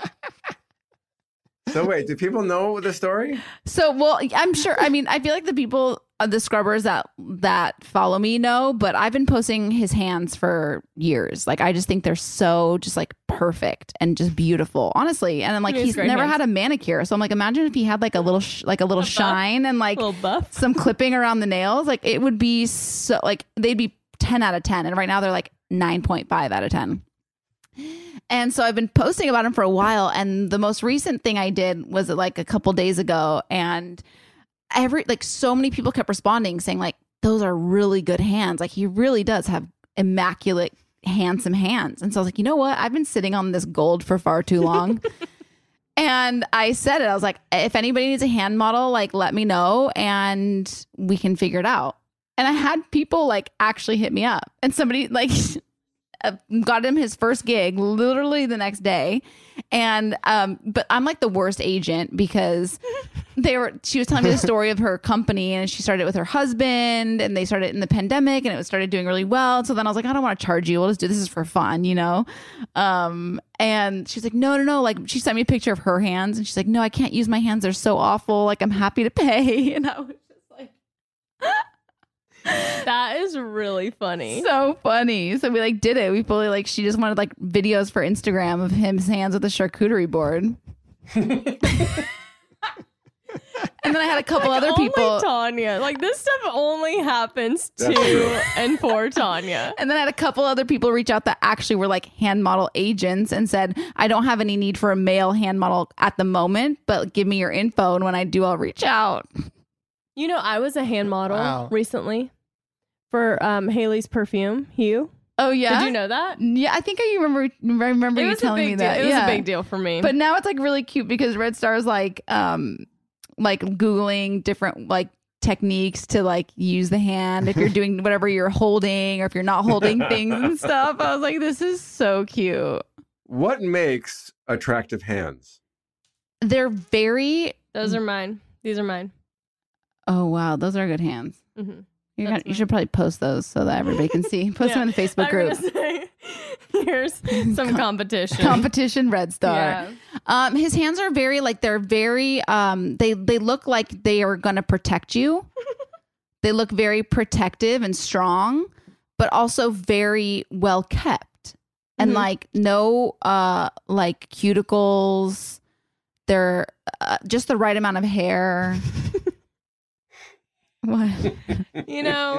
So wait, do people know the story? So, well, I'm sure. I mean, I feel like the people, the scrubbers that follow me know, but I've been posting his hands for years. Like, I just think they're so just like perfect and just beautiful, honestly. And then like he's never had a manicure, so I'm like, imagine if he had like a little shine and like some clipping around the nails. Like, it would be so like they'd be 10 out of 10, and right now they're like 9.5 out of 10. And so I've been posting about him for a while. And the most recent thing I did was like a couple days ago. And so many people kept responding saying like, those are really good hands. Like, he really does have immaculate, handsome hands. And so I was like, you know what? I've been sitting on this gold for far too long. And I said it. I was like, if anybody needs a hand model, like, let me know and we can figure it out. And I had people like actually hit me up, and somebody like got him his first gig literally the next day. And but I'm like the worst agent, because she was telling me the story of her company, and she started it with her husband, and they started in the pandemic, and it started doing really well. So then I was like, I don't want to charge you, we'll just do this is for fun, you know. And she's like, no, like, she sent me a picture of her hands, and she's like, no, I can't use my hands, they're so awful, like, I'm happy to pay. And I was just like that is really funny. So funny. So we like did it. We fully like, she just wanted like videos for Instagram of his hands with a charcuterie board. And then I had a couple other people. Only Tanya. Like, this stuff only happens to and for Tanya. And then I had a couple other people reach out that actually were like hand model agents and said, I don't have any need for a male hand model at the moment, but give me your info, and when I do, I'll reach out. You know, I was a hand model recently for Haley's perfume, Hue. Oh, yeah? Did you know that? Yeah, I think I remember you telling me that. It was a big deal for me. But now it's like really cute, because Red Star is like Googling different like techniques to like use the hand if you're doing whatever you're holding, or if you're not holding things and stuff. I was like, this is so cute. What makes attractive hands? They're very... Those are mine. These are mine. Oh, wow. Those are good hands. Mm-hmm. You should probably post those so that everybody can see. Post them in the Facebook group. Here's some competition. Competition Red Star. Yeah. His hands are very like, they're very they look like they are going to protect you. They look very protective and strong, but also very well kept. And like no like cuticles. They're just the right amount of hair. What? You know,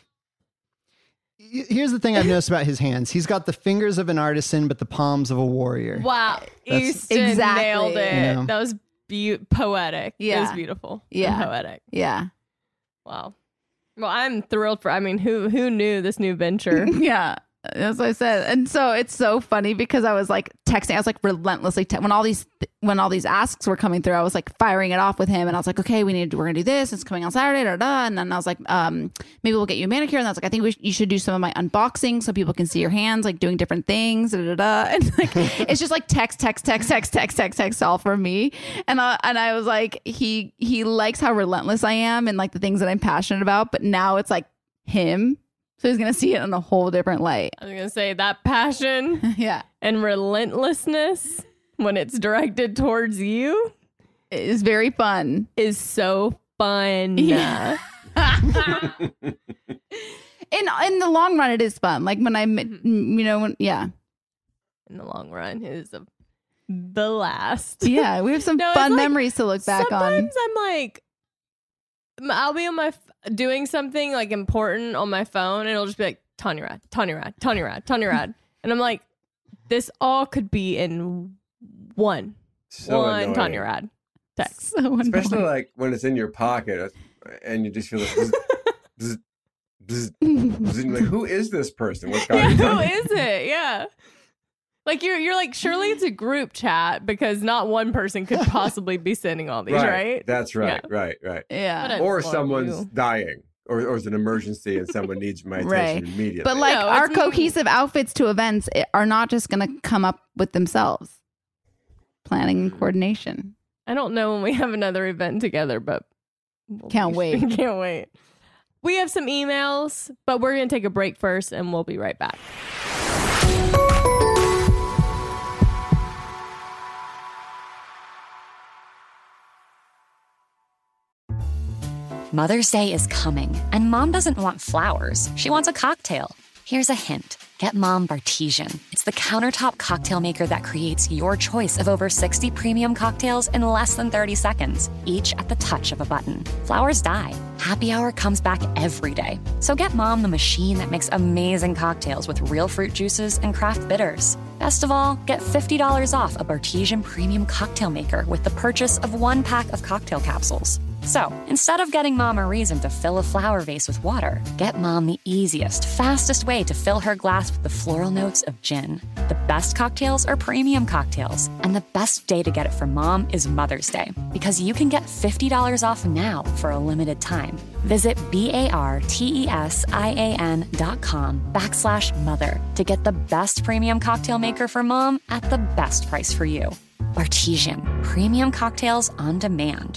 here's the thing I've noticed about his hands. He's got the fingers of an artisan, but the palms of a warrior. Wow. Exactly. Nailed it. You know? That was poetic. Yeah. It was beautiful. Yeah. And poetic. Yeah. Wow. Well, I'm thrilled who knew this new venture? Yeah. That's what I said. And so it's so funny, because I was like texting, I was like relentlessly when all these asks were coming through, I was like firing it off with him, and I was like, okay, we're gonna do this, it's coming on Saturday, and then I was like, maybe we'll get you a manicure, and I was like, I think you should do some of my unboxing so people can see your hands like doing different things, and like it's just like text all from me, and I was like, he likes how relentless I am and like the things that I'm passionate about, but now it's like him. So he's going to see it in a whole different light. I was going to say that passion and relentlessness when it's directed towards you is very fun. Is so fun. Yeah. In the long run, it is fun. Like when In the long run, it is the blast. Yeah, we have some fun memories to look back on. Sometimes I'm like, I'll be on doing something like important on my phone, and it'll just be like Tanya Rad. And I'm like, this all could be in one Annoying. Tanya Rad text. So especially like when it's in your pocket and you just feel like bzz, bzz, bzz, and you're like, who is this person? What's going on? Who is it? Yeah. Like you're like, surely it's a group chat, because not one person could possibly be sending all these, right? That's right. Yeah. Right. Yeah. Or someone's dying. or is it an emergency and someone needs my attention Right. immediately? But like No, our it's- cohesive outfits to events are not just going to come up with themselves. Planning and coordination. I don't know when we have another event together, but Can't wait. Can't wait. We have some emails, but we're going to take a break first and we'll be right back. Mother's Day is coming, and Mom doesn't want flowers. She wants a cocktail. Here's a hint. Get Mom Bartesian. It's the countertop cocktail maker that creates your choice of over 60 premium cocktails in less than 30 seconds, each at the touch of a button. Flowers die. Happy Hour comes back every day. So get Mom the machine that makes amazing cocktails with real fruit juices and craft bitters. Best of all, get $50 off a Bartesian premium cocktail maker with the purchase of 1 pack of cocktail capsules. So, instead of getting Mom a reason to fill a flower vase with water, get Mom the easiest, fastest way to fill her glass with the floral notes of gin. The best cocktails are premium cocktails, and the best day to get it for Mom is Mother's Day, because you can get $50 off now for a limited time. Visit BARTESIAN.com/mother to get the best premium cocktail maker for Mom at the best price for you. Bartesian, premium cocktails on demand.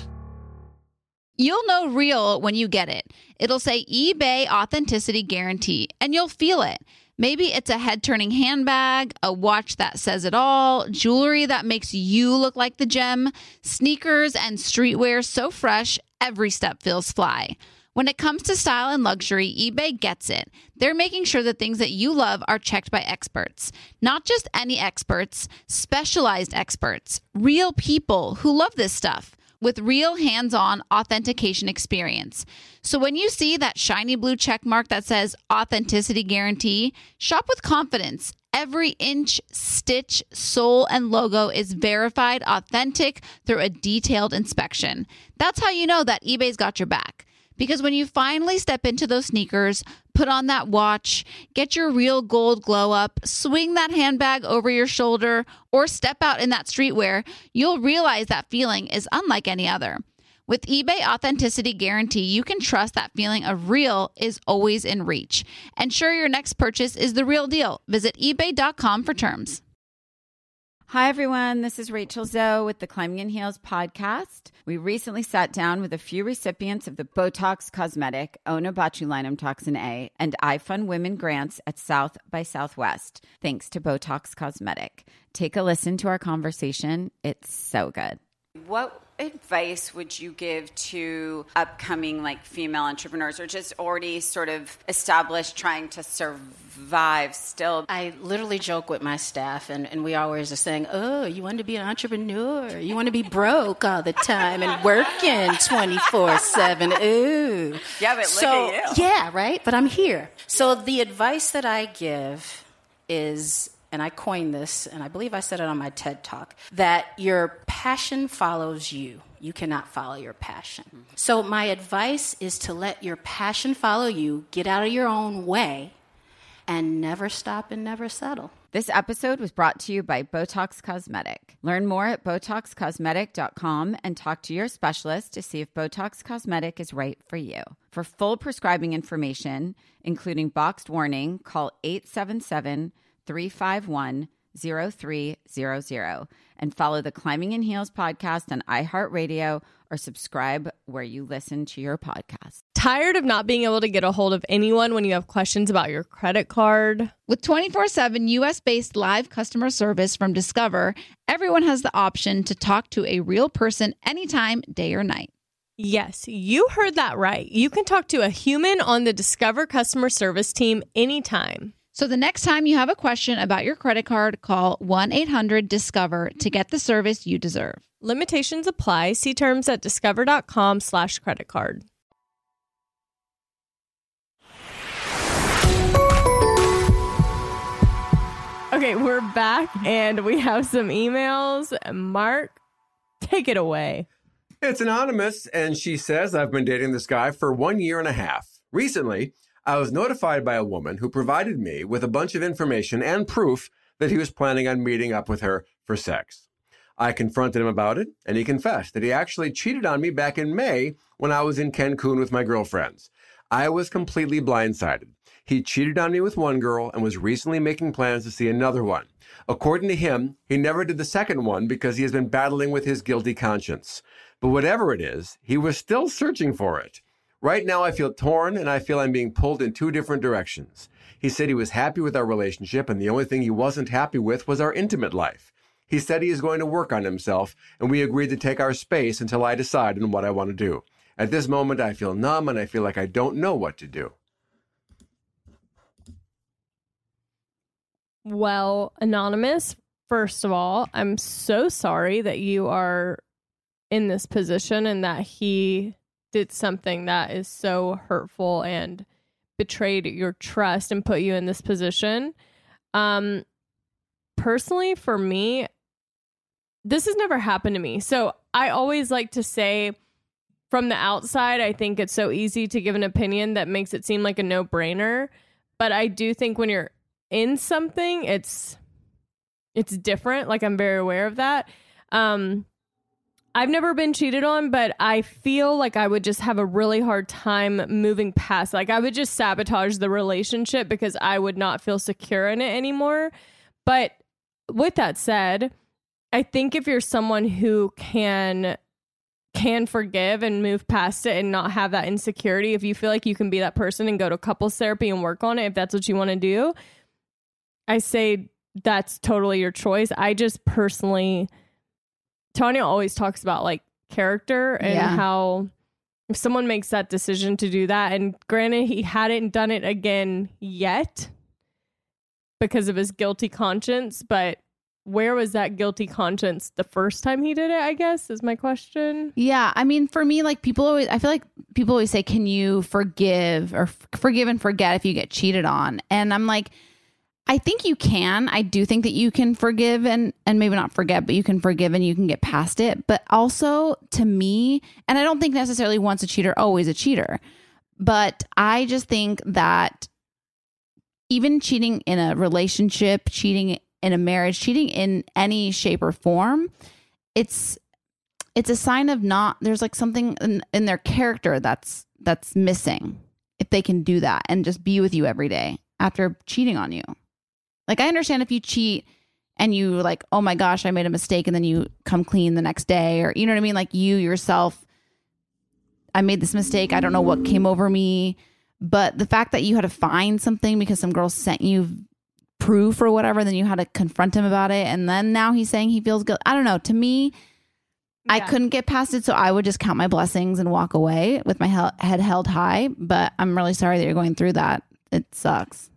You'll know real when you get it. It'll say eBay Authenticity Guarantee, and you'll feel it. Maybe it's a head-turning handbag, a watch that says it all, jewelry that makes you look like the gem, sneakers and streetwear so fresh, every step feels fly. When it comes to style and luxury, eBay gets it. They're making sure the things that you love are checked by experts. Not just any experts, specialized experts, real people who love this stuff, with real hands-on authentication experience. So when you see that shiny blue check mark that says Authenticity Guarantee, shop with confidence. Every inch, stitch, sole, and logo is verified authentic through a detailed inspection. That's how you know that eBay's got your back. Because when you finally step into those sneakers, put on that watch, get your real gold glow up, swing that handbag over your shoulder, or step out in that streetwear, you'll realize that feeling is unlike any other. With eBay Authenticity Guarantee, you can trust that feeling of real is always in reach. Ensure your next purchase is the real deal. Visit ebay.com for terms. Hi, everyone. This is Rachel Zoe with the Climbing in Heels podcast. We recently sat down with a few recipients of the Botox Cosmetic, Onabotulinum Toxin A, and iFund Women grants at South by Southwest, thanks to Botox Cosmetic. Take a listen to our conversation. It's so good. What advice would you give to upcoming female entrepreneurs or just already sort of established trying to survive still? I literally joke with my staff, and we always are saying, oh, you want to be an entrepreneur? You want to be broke all the time and working 24/7? Ooh. Yeah, but look at you. Yeah, right? But I'm here. So the advice that I give is, and I coined this, and I believe I said it on my TED Talk, that your passion follows you. You cannot follow your passion. So my advice is to let your passion follow you, get out of your own way, and never stop and never settle. This episode was brought to you by Botox Cosmetic. Learn more at BotoxCosmetic.com and talk to your specialist to see if Botox Cosmetic is right for you. For full prescribing information, including boxed warning, call 877-351-0300 and follow the Climbing in Heels podcast on iHeartRadio or subscribe where you listen to your podcast. Tired of not being able to get a hold of anyone when you have questions about your credit card? With 24/7 U.S.-based live customer service from Discover, everyone has the option to talk to a real person anytime, day or night. Yes, you heard that right. You can talk to a human on the Discover customer service team anytime. So the next time you have a question about your credit card, call 1-800-DISCOVER to get the service you deserve. Limitations apply. See terms at discover.com/creditcard. Okay, we're back and we have some emails. Mark, take it away. It's anonymous, and she says, I've been dating this guy for 1.5 years. Recently, I was notified by a woman who provided me with a bunch of information and proof that he was planning on meeting up with her for sex. I confronted him about it, and he confessed that he actually cheated on me back in May when I was in Cancun with my girlfriends. I was completely blindsided. He cheated on me with one girl and was recently making plans to see another one. According to him, he never did the second one because he has been battling with his guilty conscience. But whatever it is, he was still searching for it. Right now, I feel torn and I feel I'm being pulled in two different directions. He said he was happy with our relationship and the only thing he wasn't happy with was our intimate life. He said he is going to work on himself and we agreed to take our space until I decide on what I want to do. At this moment, I feel numb and I feel like I don't know what to do. Well, Anonymous, first of all, I'm so sorry that you are in this position and that he did something that is so hurtful and betrayed your trust and put you in this position. Personally, for me, this has never happened to me. So I always like to say from the outside, I think it's so easy to give an opinion that makes it seem like a no-brainer. But I do think when you're in something, it's different. Like, I'm very aware of that. I've never been cheated on, but I feel like I would just have a really hard time moving past. Like, I would just sabotage the relationship because I would not feel secure in it anymore. But with that said, I think if you're someone who can forgive and move past it and not have that insecurity, if you feel like you can be that person and go to couples therapy and work on it, if that's what you want to do, I say that's totally your choice. I just personally, Tanya always talks about like character and how if someone makes that decision to do that, and granted he hadn't done it again yet because of his guilty conscience, but where was that guilty conscience the first time he did it, I guess, is my question. Yeah. I mean, for me, like I feel like people always say, can you forgive or forgive and forget if you get cheated on? And I'm like, I think you can. I do think that you can forgive and maybe not forget, but you can forgive and you can get past it. But also to me, and I don't think necessarily once a cheater, always a cheater, but I just think that even cheating in a relationship, cheating in a marriage, cheating in any shape or form, it's a sign of there's like something in their character that's missing if they can do that and just be with you every day after cheating on you. Like, I understand if you cheat and you like, oh my gosh, I made a mistake, and then you come clean the next day, or you know what I mean? Like, you yourself, I made this mistake. I don't know what came over me. But the fact that you had to find something because some girl sent you proof or whatever, then you had to confront him about it. And then now he's saying he feels good. I don't know. To me, I couldn't get past it. So I would just count my blessings and walk away with my head held high. But I'm really sorry that you're going through that. It sucks.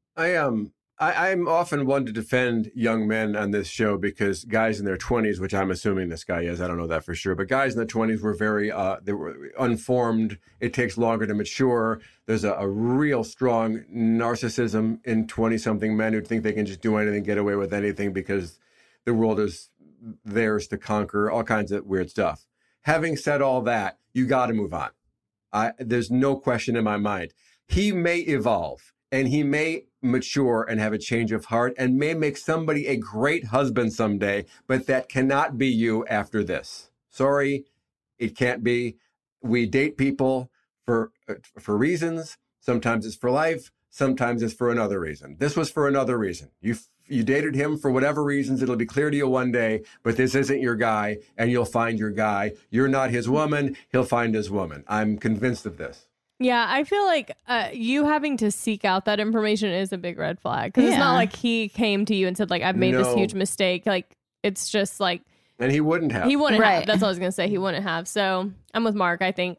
I'm often one to defend young men on this show because guys in their 20s, which I'm assuming this guy is, I don't know that for sure, but guys in their 20s were they were unformed. It takes longer to mature. There's a real strong narcissism in 20-something men who think they can just do anything, get away with anything because the world is theirs to conquer, all kinds of weird stuff. Having said all that, you got to move on. There's no question in my mind. He may evolve. And he may mature and have a change of heart and may make somebody a great husband someday, but that cannot be you after this. Sorry, it can't be. We date people for reasons. Sometimes it's for life. Sometimes it's for another reason. This was for another reason. You dated him for whatever reasons. It'll be clear to you one day, but this isn't your guy, and you'll find your guy. You're not his woman. He'll find his woman. I'm convinced of this. Yeah, I feel like you having to seek out that information is a big red flag. Because it's not like he came to you and said, like, I've made this huge mistake. Like, it's just like... And he wouldn't have. He wouldn't have. That's what I was going to say. He wouldn't have. So I'm with Mark. I think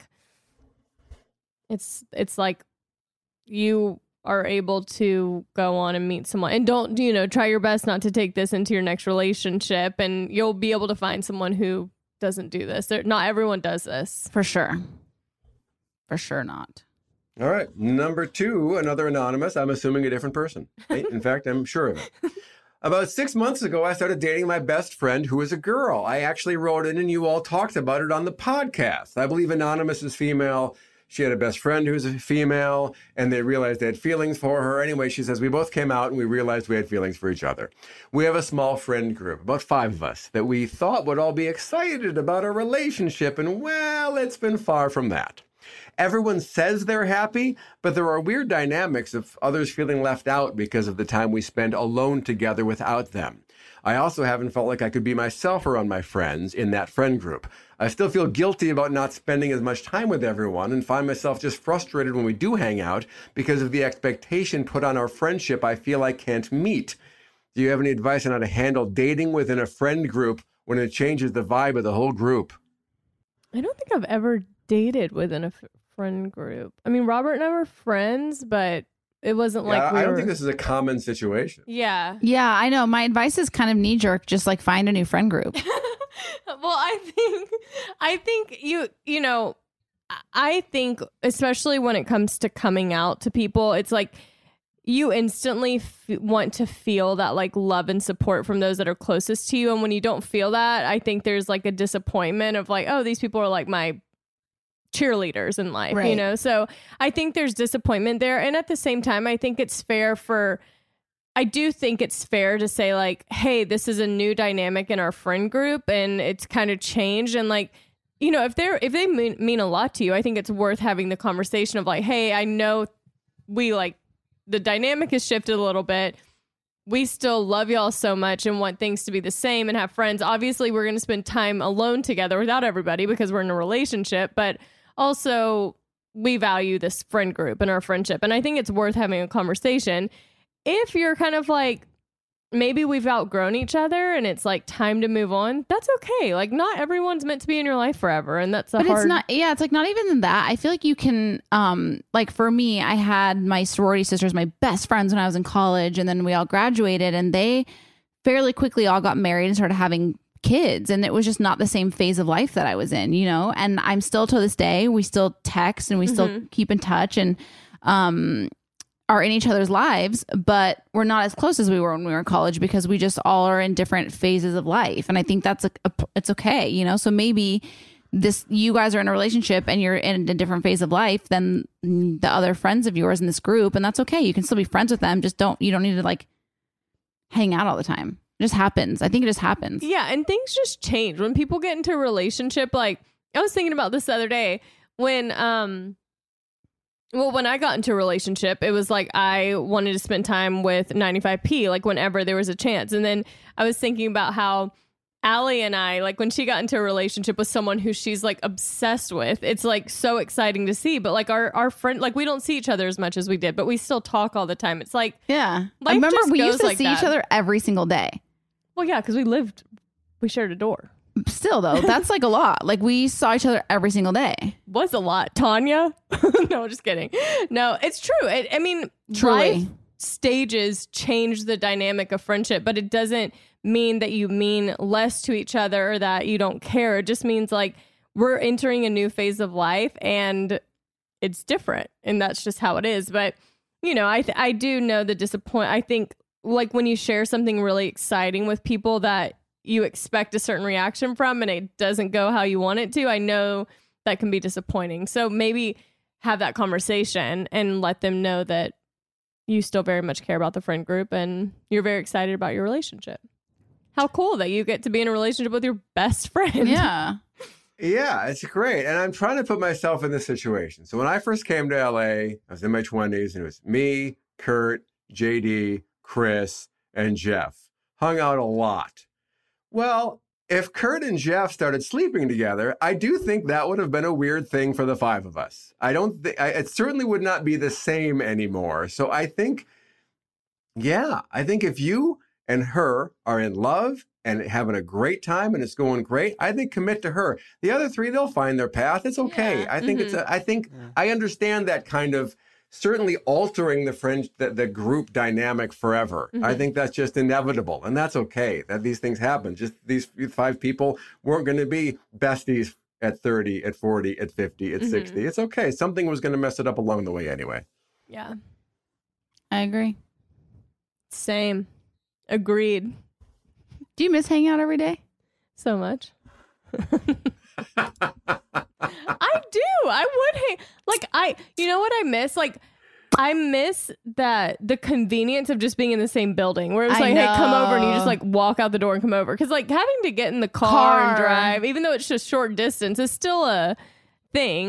it's like you are able to go on and meet someone. And don't, try your best not to take this into your next relationship. And you'll be able to find someone who doesn't do this. Not everyone does this. For sure. For sure not. All right. Number 2, another anonymous. I'm assuming a different person. In fact, I'm sure of it. About 6 months ago, I started dating my best friend who is a girl. I actually wrote in and you all talked about it on the podcast. I believe anonymous is female. She had a best friend who's a female, and they realized they had feelings for her. Anyway, she says, we both came out and we realized we had feelings for each other. We have a small friend group, about 5 of us, that we thought would all be excited about our relationship, and well, it's been far from that. Everyone says they're happy, but there are weird dynamics of others feeling left out because of the time we spend alone together without them. I also haven't felt like I could be myself around my friends in that friend group. I still feel guilty about not spending as much time with everyone and find myself just frustrated when we do hang out because of the expectation put on our friendship I feel I can't meet. Do you have any advice on how to handle dating within a friend group when it changes the vibe of the whole group? I don't think I've ever dated within a friend group. I mean, Robert and I were friends, but it wasn't like I don't think this is a common situation. Yeah. Yeah, I know. My advice is kind of knee jerk. Just like find a new friend group. Well, I think you know, I think especially when it comes to coming out to people, it's like you instantly want to feel that like love and support from those that are closest to you. And when you don't feel that, I think there's like a disappointment of like, oh, these people are like my cheerleaders in life, right. You know? So I think there's disappointment there. And at the same time, I do think it's fair to say like, hey, this is a new dynamic in our friend group and it's kind of changed. And like, you know, if they mean a lot to you, I think it's worth having the conversation of like, hey, I know we like, the dynamic has shifted a little bit. We still love y'all so much and want things to be the same and have friends. Obviously, we're going to spend time alone together without everybody because we're in a relationship, but also we value this friend group and our friendship. And I think it's worth having a conversation. If you're kind of like, maybe we've outgrown each other and it's like time to move on, that's okay. Like not everyone's meant to be in your life forever. And that's it's not, it's like not even that. I feel like you can, like for me, I had my sorority sisters, my best friends when I was in college, and then we all graduated and they fairly quickly all got married and started having kids. And it was just not the same phase of life that I was in, you know? And I'm still to this day, we still text and we still keep in touch and, are in each other's lives, but we're not as close as we were when we were in college because we just all are in different phases of life. And I think that's it's okay, you know? So maybe you guys are in a relationship and you're in a different phase of life than the other friends of yours in this group. And that's okay. You can still be friends with them. You don't need to like hang out all the time. It just happens. I think it just happens. Yeah. And things just change when people get into a relationship. Like I was thinking about this the other day when, when I got into a relationship, it was like I wanted to spend time with 95P, like whenever there was a chance. And then I was thinking about how Allie and I, like when she got into a relationship with someone who she's like obsessed with, it's like so exciting to see. But like our friend, like we don't see each other as much as we did, but we still talk all the time. It's like, yeah. I remember we used to see each other every single day. Well, yeah, because we shared a door. Still though, that's like a lot. Like we saw each other every single day. Was a lot, Tanya. No, just kidding. No, it's true. I mean, truly, life stages change the dynamic of friendship, but it doesn't mean that you mean less to each other or that you don't care. It just means like we're entering a new phase of life and it's different, and that's just how it is. But you know, I do know the disappointment. I think like when you share something really exciting with people that you expect a certain reaction from and it doesn't go how you want it to, I know that can be disappointing. So maybe have that conversation and let them know that you still very much care about the friend group and you're very excited about your relationship. How cool that you get to be in a relationship with your best friend. Yeah. Yeah, it's great. And I'm trying to put myself in this situation. So when I first came to LA, I was in my 20s and it was me, Kurt, JD, Chris, and Jeff. Hung out a lot. Well, if Kurt and Jeff started sleeping together, I do think that would have been a weird thing for the five of us. It certainly would not be the same anymore. So I think if you and her are in love and having a great time and it's going great, I think commit to her. The other three, they'll find their path. It's okay. Yeah. I think I understand that kind of certainly altering the group dynamic forever. Mm-hmm. I think that's just inevitable, and that's okay. That these things happen. Just these five people weren't going to be besties at 30, at 40, at 50, at 60. It's okay. Something was going to mess it up along the way anyway. Yeah, I agree. Same. Agreed. Do you miss hanging out every day? So much. I do. I would hang. You know what I miss? Like, I miss the convenience of just being in the same building where it's like, hey, come over, and you just like walk out the door and come over. Because like having to get in the car and drive, even though it's just short distance, is still a thing.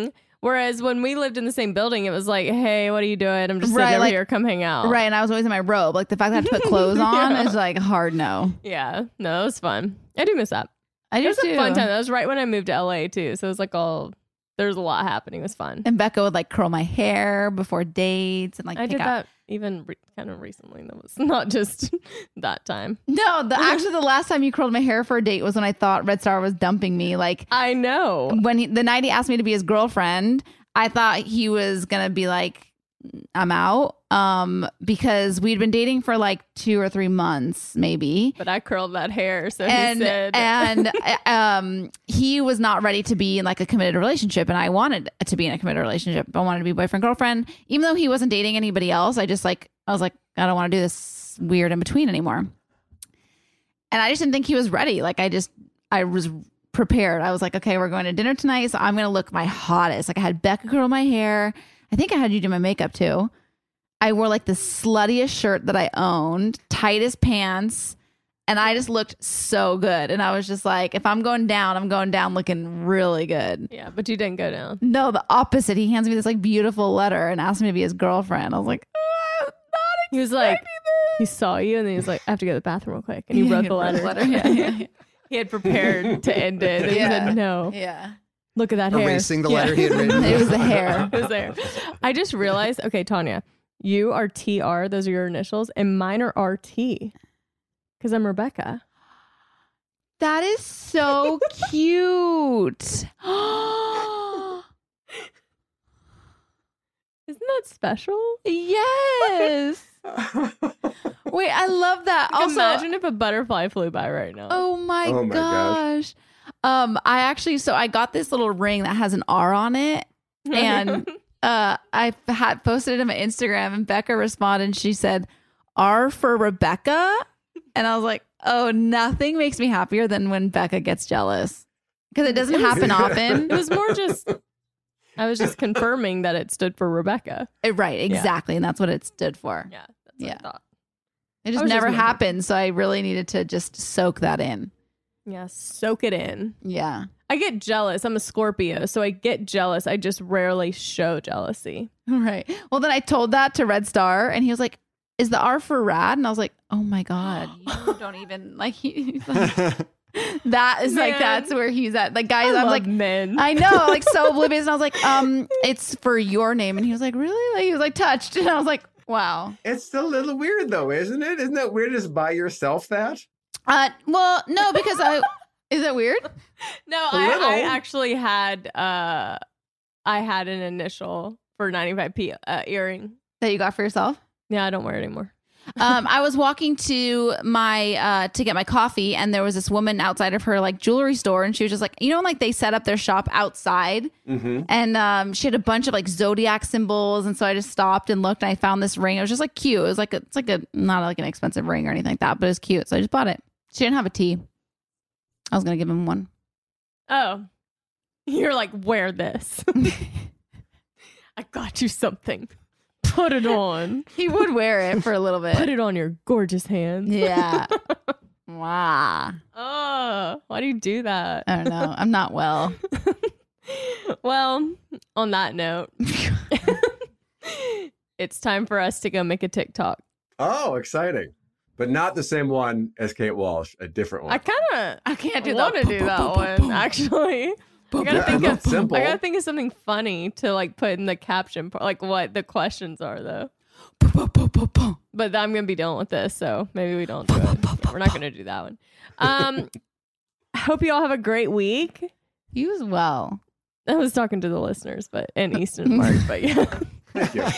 Whereas when we lived in the same building, it was like, hey, what are you doing? I'm just sitting Right, over like- here. Come hang out. Right. And I was always in my robe. Like the fact that I had to put clothes on is like hard no. Yeah. No, it was fun. I do miss that. I It do was too. a fun time. That was right when I moved to LA too. So it was like there's a lot happening. It was fun. And Becca would like curl my hair before dates and like I pick did out. that even kind of recently. That was not just that time. No, actually the last time you curled my hair for a date was when I thought Red Star was dumping me. Like I know. when the night he asked me to be his girlfriend, I thought he was gonna be like, I'm out. Because we'd been dating for like 2 or 3 months, maybe. But I curled that hair, so he said. And he was not ready to be in like a committed relationship, and I wanted to be in a committed relationship. I wanted to be boyfriend girlfriend, even though he wasn't dating anybody else. I was like, I don't want to do this weird in between anymore. And I just didn't think he was ready. Like I was prepared. I was like, okay, we're going to dinner tonight, so I'm gonna look my hottest. Like I had Becca curl my hair. I think I had you do my makeup too. I wore like the sluttiest shirt that I owned, tightest pants, and I just looked so good. And I was just like, if I'm going down, I'm going down looking really good. Yeah, but you didn't go down. No, the opposite. He hands me this like beautiful letter and asked me to be his girlfriend. I was like, He was like, he saw you, and then he was like, I have to go to the bathroom real quick. And he wrote the letter. Yeah. He had prepared to end it. And he said, no. Yeah. Look at that hair. Erasing the letter he had written. It was the hair. It was there. I just realized, okay, Tanya, you are TR. Those are your initials. And mine are RT. Because I'm Rebecca. That is so cute. Isn't that special? Yes. Wait, I love that. Like, Also, imagine if a butterfly flew by right now. oh my Oh my gosh. I got this little ring that has an R on it, and I had posted it on my Instagram, and Becca responded and she said, R for Rebecca. And I was like, oh, nothing makes me happier than when Becca gets jealous, because it doesn't happen often. It was more just, I was just confirming that it stood for Rebecca. Right, exactly. And that's what it stood for. Yeah, that's what Yeah. I thought. It just was just never making- happened. So I really needed to just soak that in. Yeah, soak it in. Yeah. I get jealous. I'm a Scorpio, so I get jealous. I just rarely show jealousy. Right. Well, then I told that to Red Star, and he was like, is the R for rad? And I was like, oh my God, you don't even like, he's like that is like, Man. that's where he's at. Like, guys, I'm love like, men. I know, like so oblivious. And I was like, it's for your name. And he was like, really? Like, he was like touched. And I was like, wow. It's a little weird though, isn't it? Isn't that weird to just buy yourself that? Well, no, because is that weird? No, A little. I actually had I had an initial for 95p earring. That you got for yourself? Yeah, I don't wear it anymore. I was walking to my to get my coffee, and there was this woman outside of her like jewelry store, and she was just like, you know, like they set up their shop outside, and she had a bunch of like zodiac symbols, and so I just stopped and looked, and I found this ring. It was just like cute. It was like it's like a not like an expensive ring or anything like that, but it was cute, so I just bought it. She didn't have a T. I was gonna give him one. Oh, you're like, wear this. I got you something. Put it on. He would wear it for a little Put bit. it on your gorgeous hands. Yeah. Wow. Oh, why do you do that? I don't know. I'm not well. Well, on that note, it's time for us to go make a TikTok. Oh, exciting. But not the same one as Kate Walsh, a different one. I kind of I can't do want that. to do that one, actually. I gotta, Yeah, think that's of, simple. I gotta think of something funny to like put in the caption, like what the questions are though. But I'm gonna be dealing with this, so maybe we don't do it. Yeah, we're not gonna do that one. I hope you all have a great week. You as well. I was talking to the listeners, but in Easton Park, but yeah. Thank you.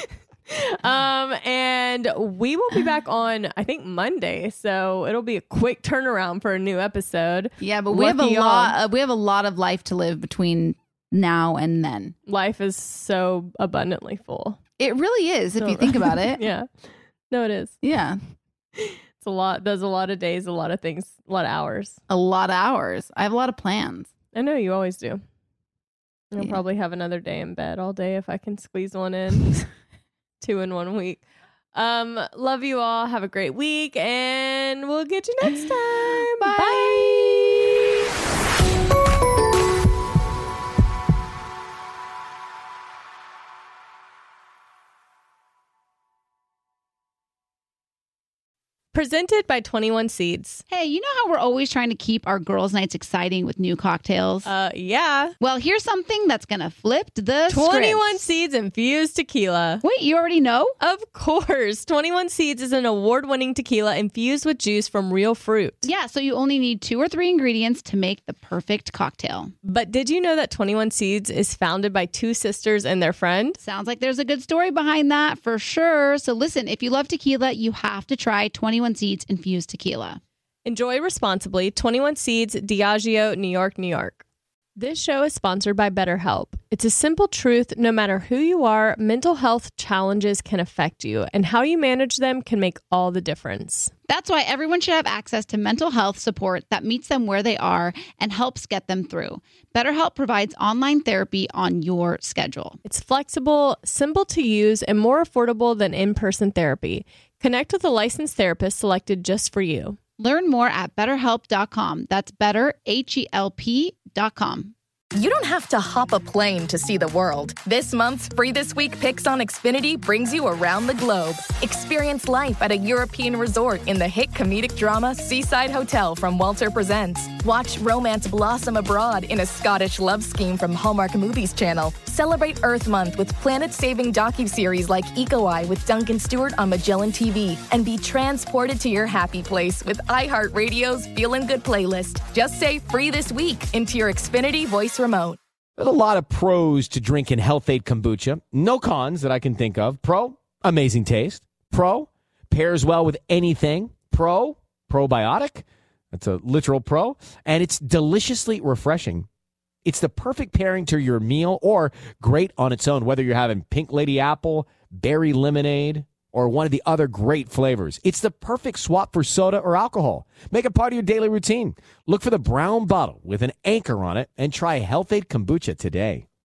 And we will be back on, I think, Monday, so it'll be a quick turnaround for a new episode. Yeah, but we have a Lucky y'all. lot. We have a lot of life to live between now and then. Life is so abundantly full. It really is, if you think about it. Yeah. No, it is. Yeah, It's a lot. There's a lot of days, a lot of things, a lot of hours. a lot of hours. I have a lot of plans. I know you always do. I'll Yeah. probably have another day in bed all day if I can squeeze one in. 2 in 1 week. Love you all. Have a great week, and we'll get you next time. Bye. Presented by 21 Seeds. Hey, you know how we're always trying to keep our girls' nights exciting with new cocktails? Yeah. Well, here's something that's going to flip the 21 script. Seeds infused tequila. Wait, you already know? Of course. 21 Seeds is an award-winning tequila infused with juice from real fruit. Yeah, so you only need 2 or 3 ingredients to make the perfect cocktail. But did you know that 21 Seeds is founded by 2 sisters and their friend? Sounds like there's a good story behind that for sure. So listen, if you love tequila, you have to try 21 Seeds infused tequila. Enjoy responsibly. 21 Seeds, Diageo, New York, New York. This show is sponsored by BetterHelp. It's a simple truth. No matter who you are, mental health challenges can affect you, and how you manage them can make all the difference. That's why everyone should have access to mental health support that meets them where they are and helps get them through. BetterHelp provides online therapy on your schedule. It's flexible, simple to use, and more affordable than in-person therapy. Connect with a licensed therapist selected just for you. Learn more at BetterHelp.com. That's BetterHelp.com. You don't have to hop a plane to see the world. This month's Free This Week Picks on Xfinity brings you around the globe. Experience life at a European resort in the hit comedic drama Seaside Hotel from Walter Presents. Watch romance blossom abroad in a Scottish love scheme from Hallmark Movies Channel. Celebrate Earth Month with planet-saving docuseries like Eco Eye with Duncan Stewart on Magellan TV. And be transported to your happy place with iHeartRadio's Feelin' Good playlist. Just say Free This Week into your Xfinity voice remote. There's a lot of pros to drinking Health-Ade kombucha. No cons that I can think of. Pro, amazing taste. Pro, pairs well with anything. Pro, probiotic. That's a literal pro. And it's deliciously refreshing. It's the perfect pairing to your meal or great on its own, whether you're having pink lady apple, berry lemonade, or one of the other great flavors. It's the perfect swap for soda or alcohol. Make it part of your daily routine. Look for the brown bottle with an anchor on it and try Health-Ade kombucha today.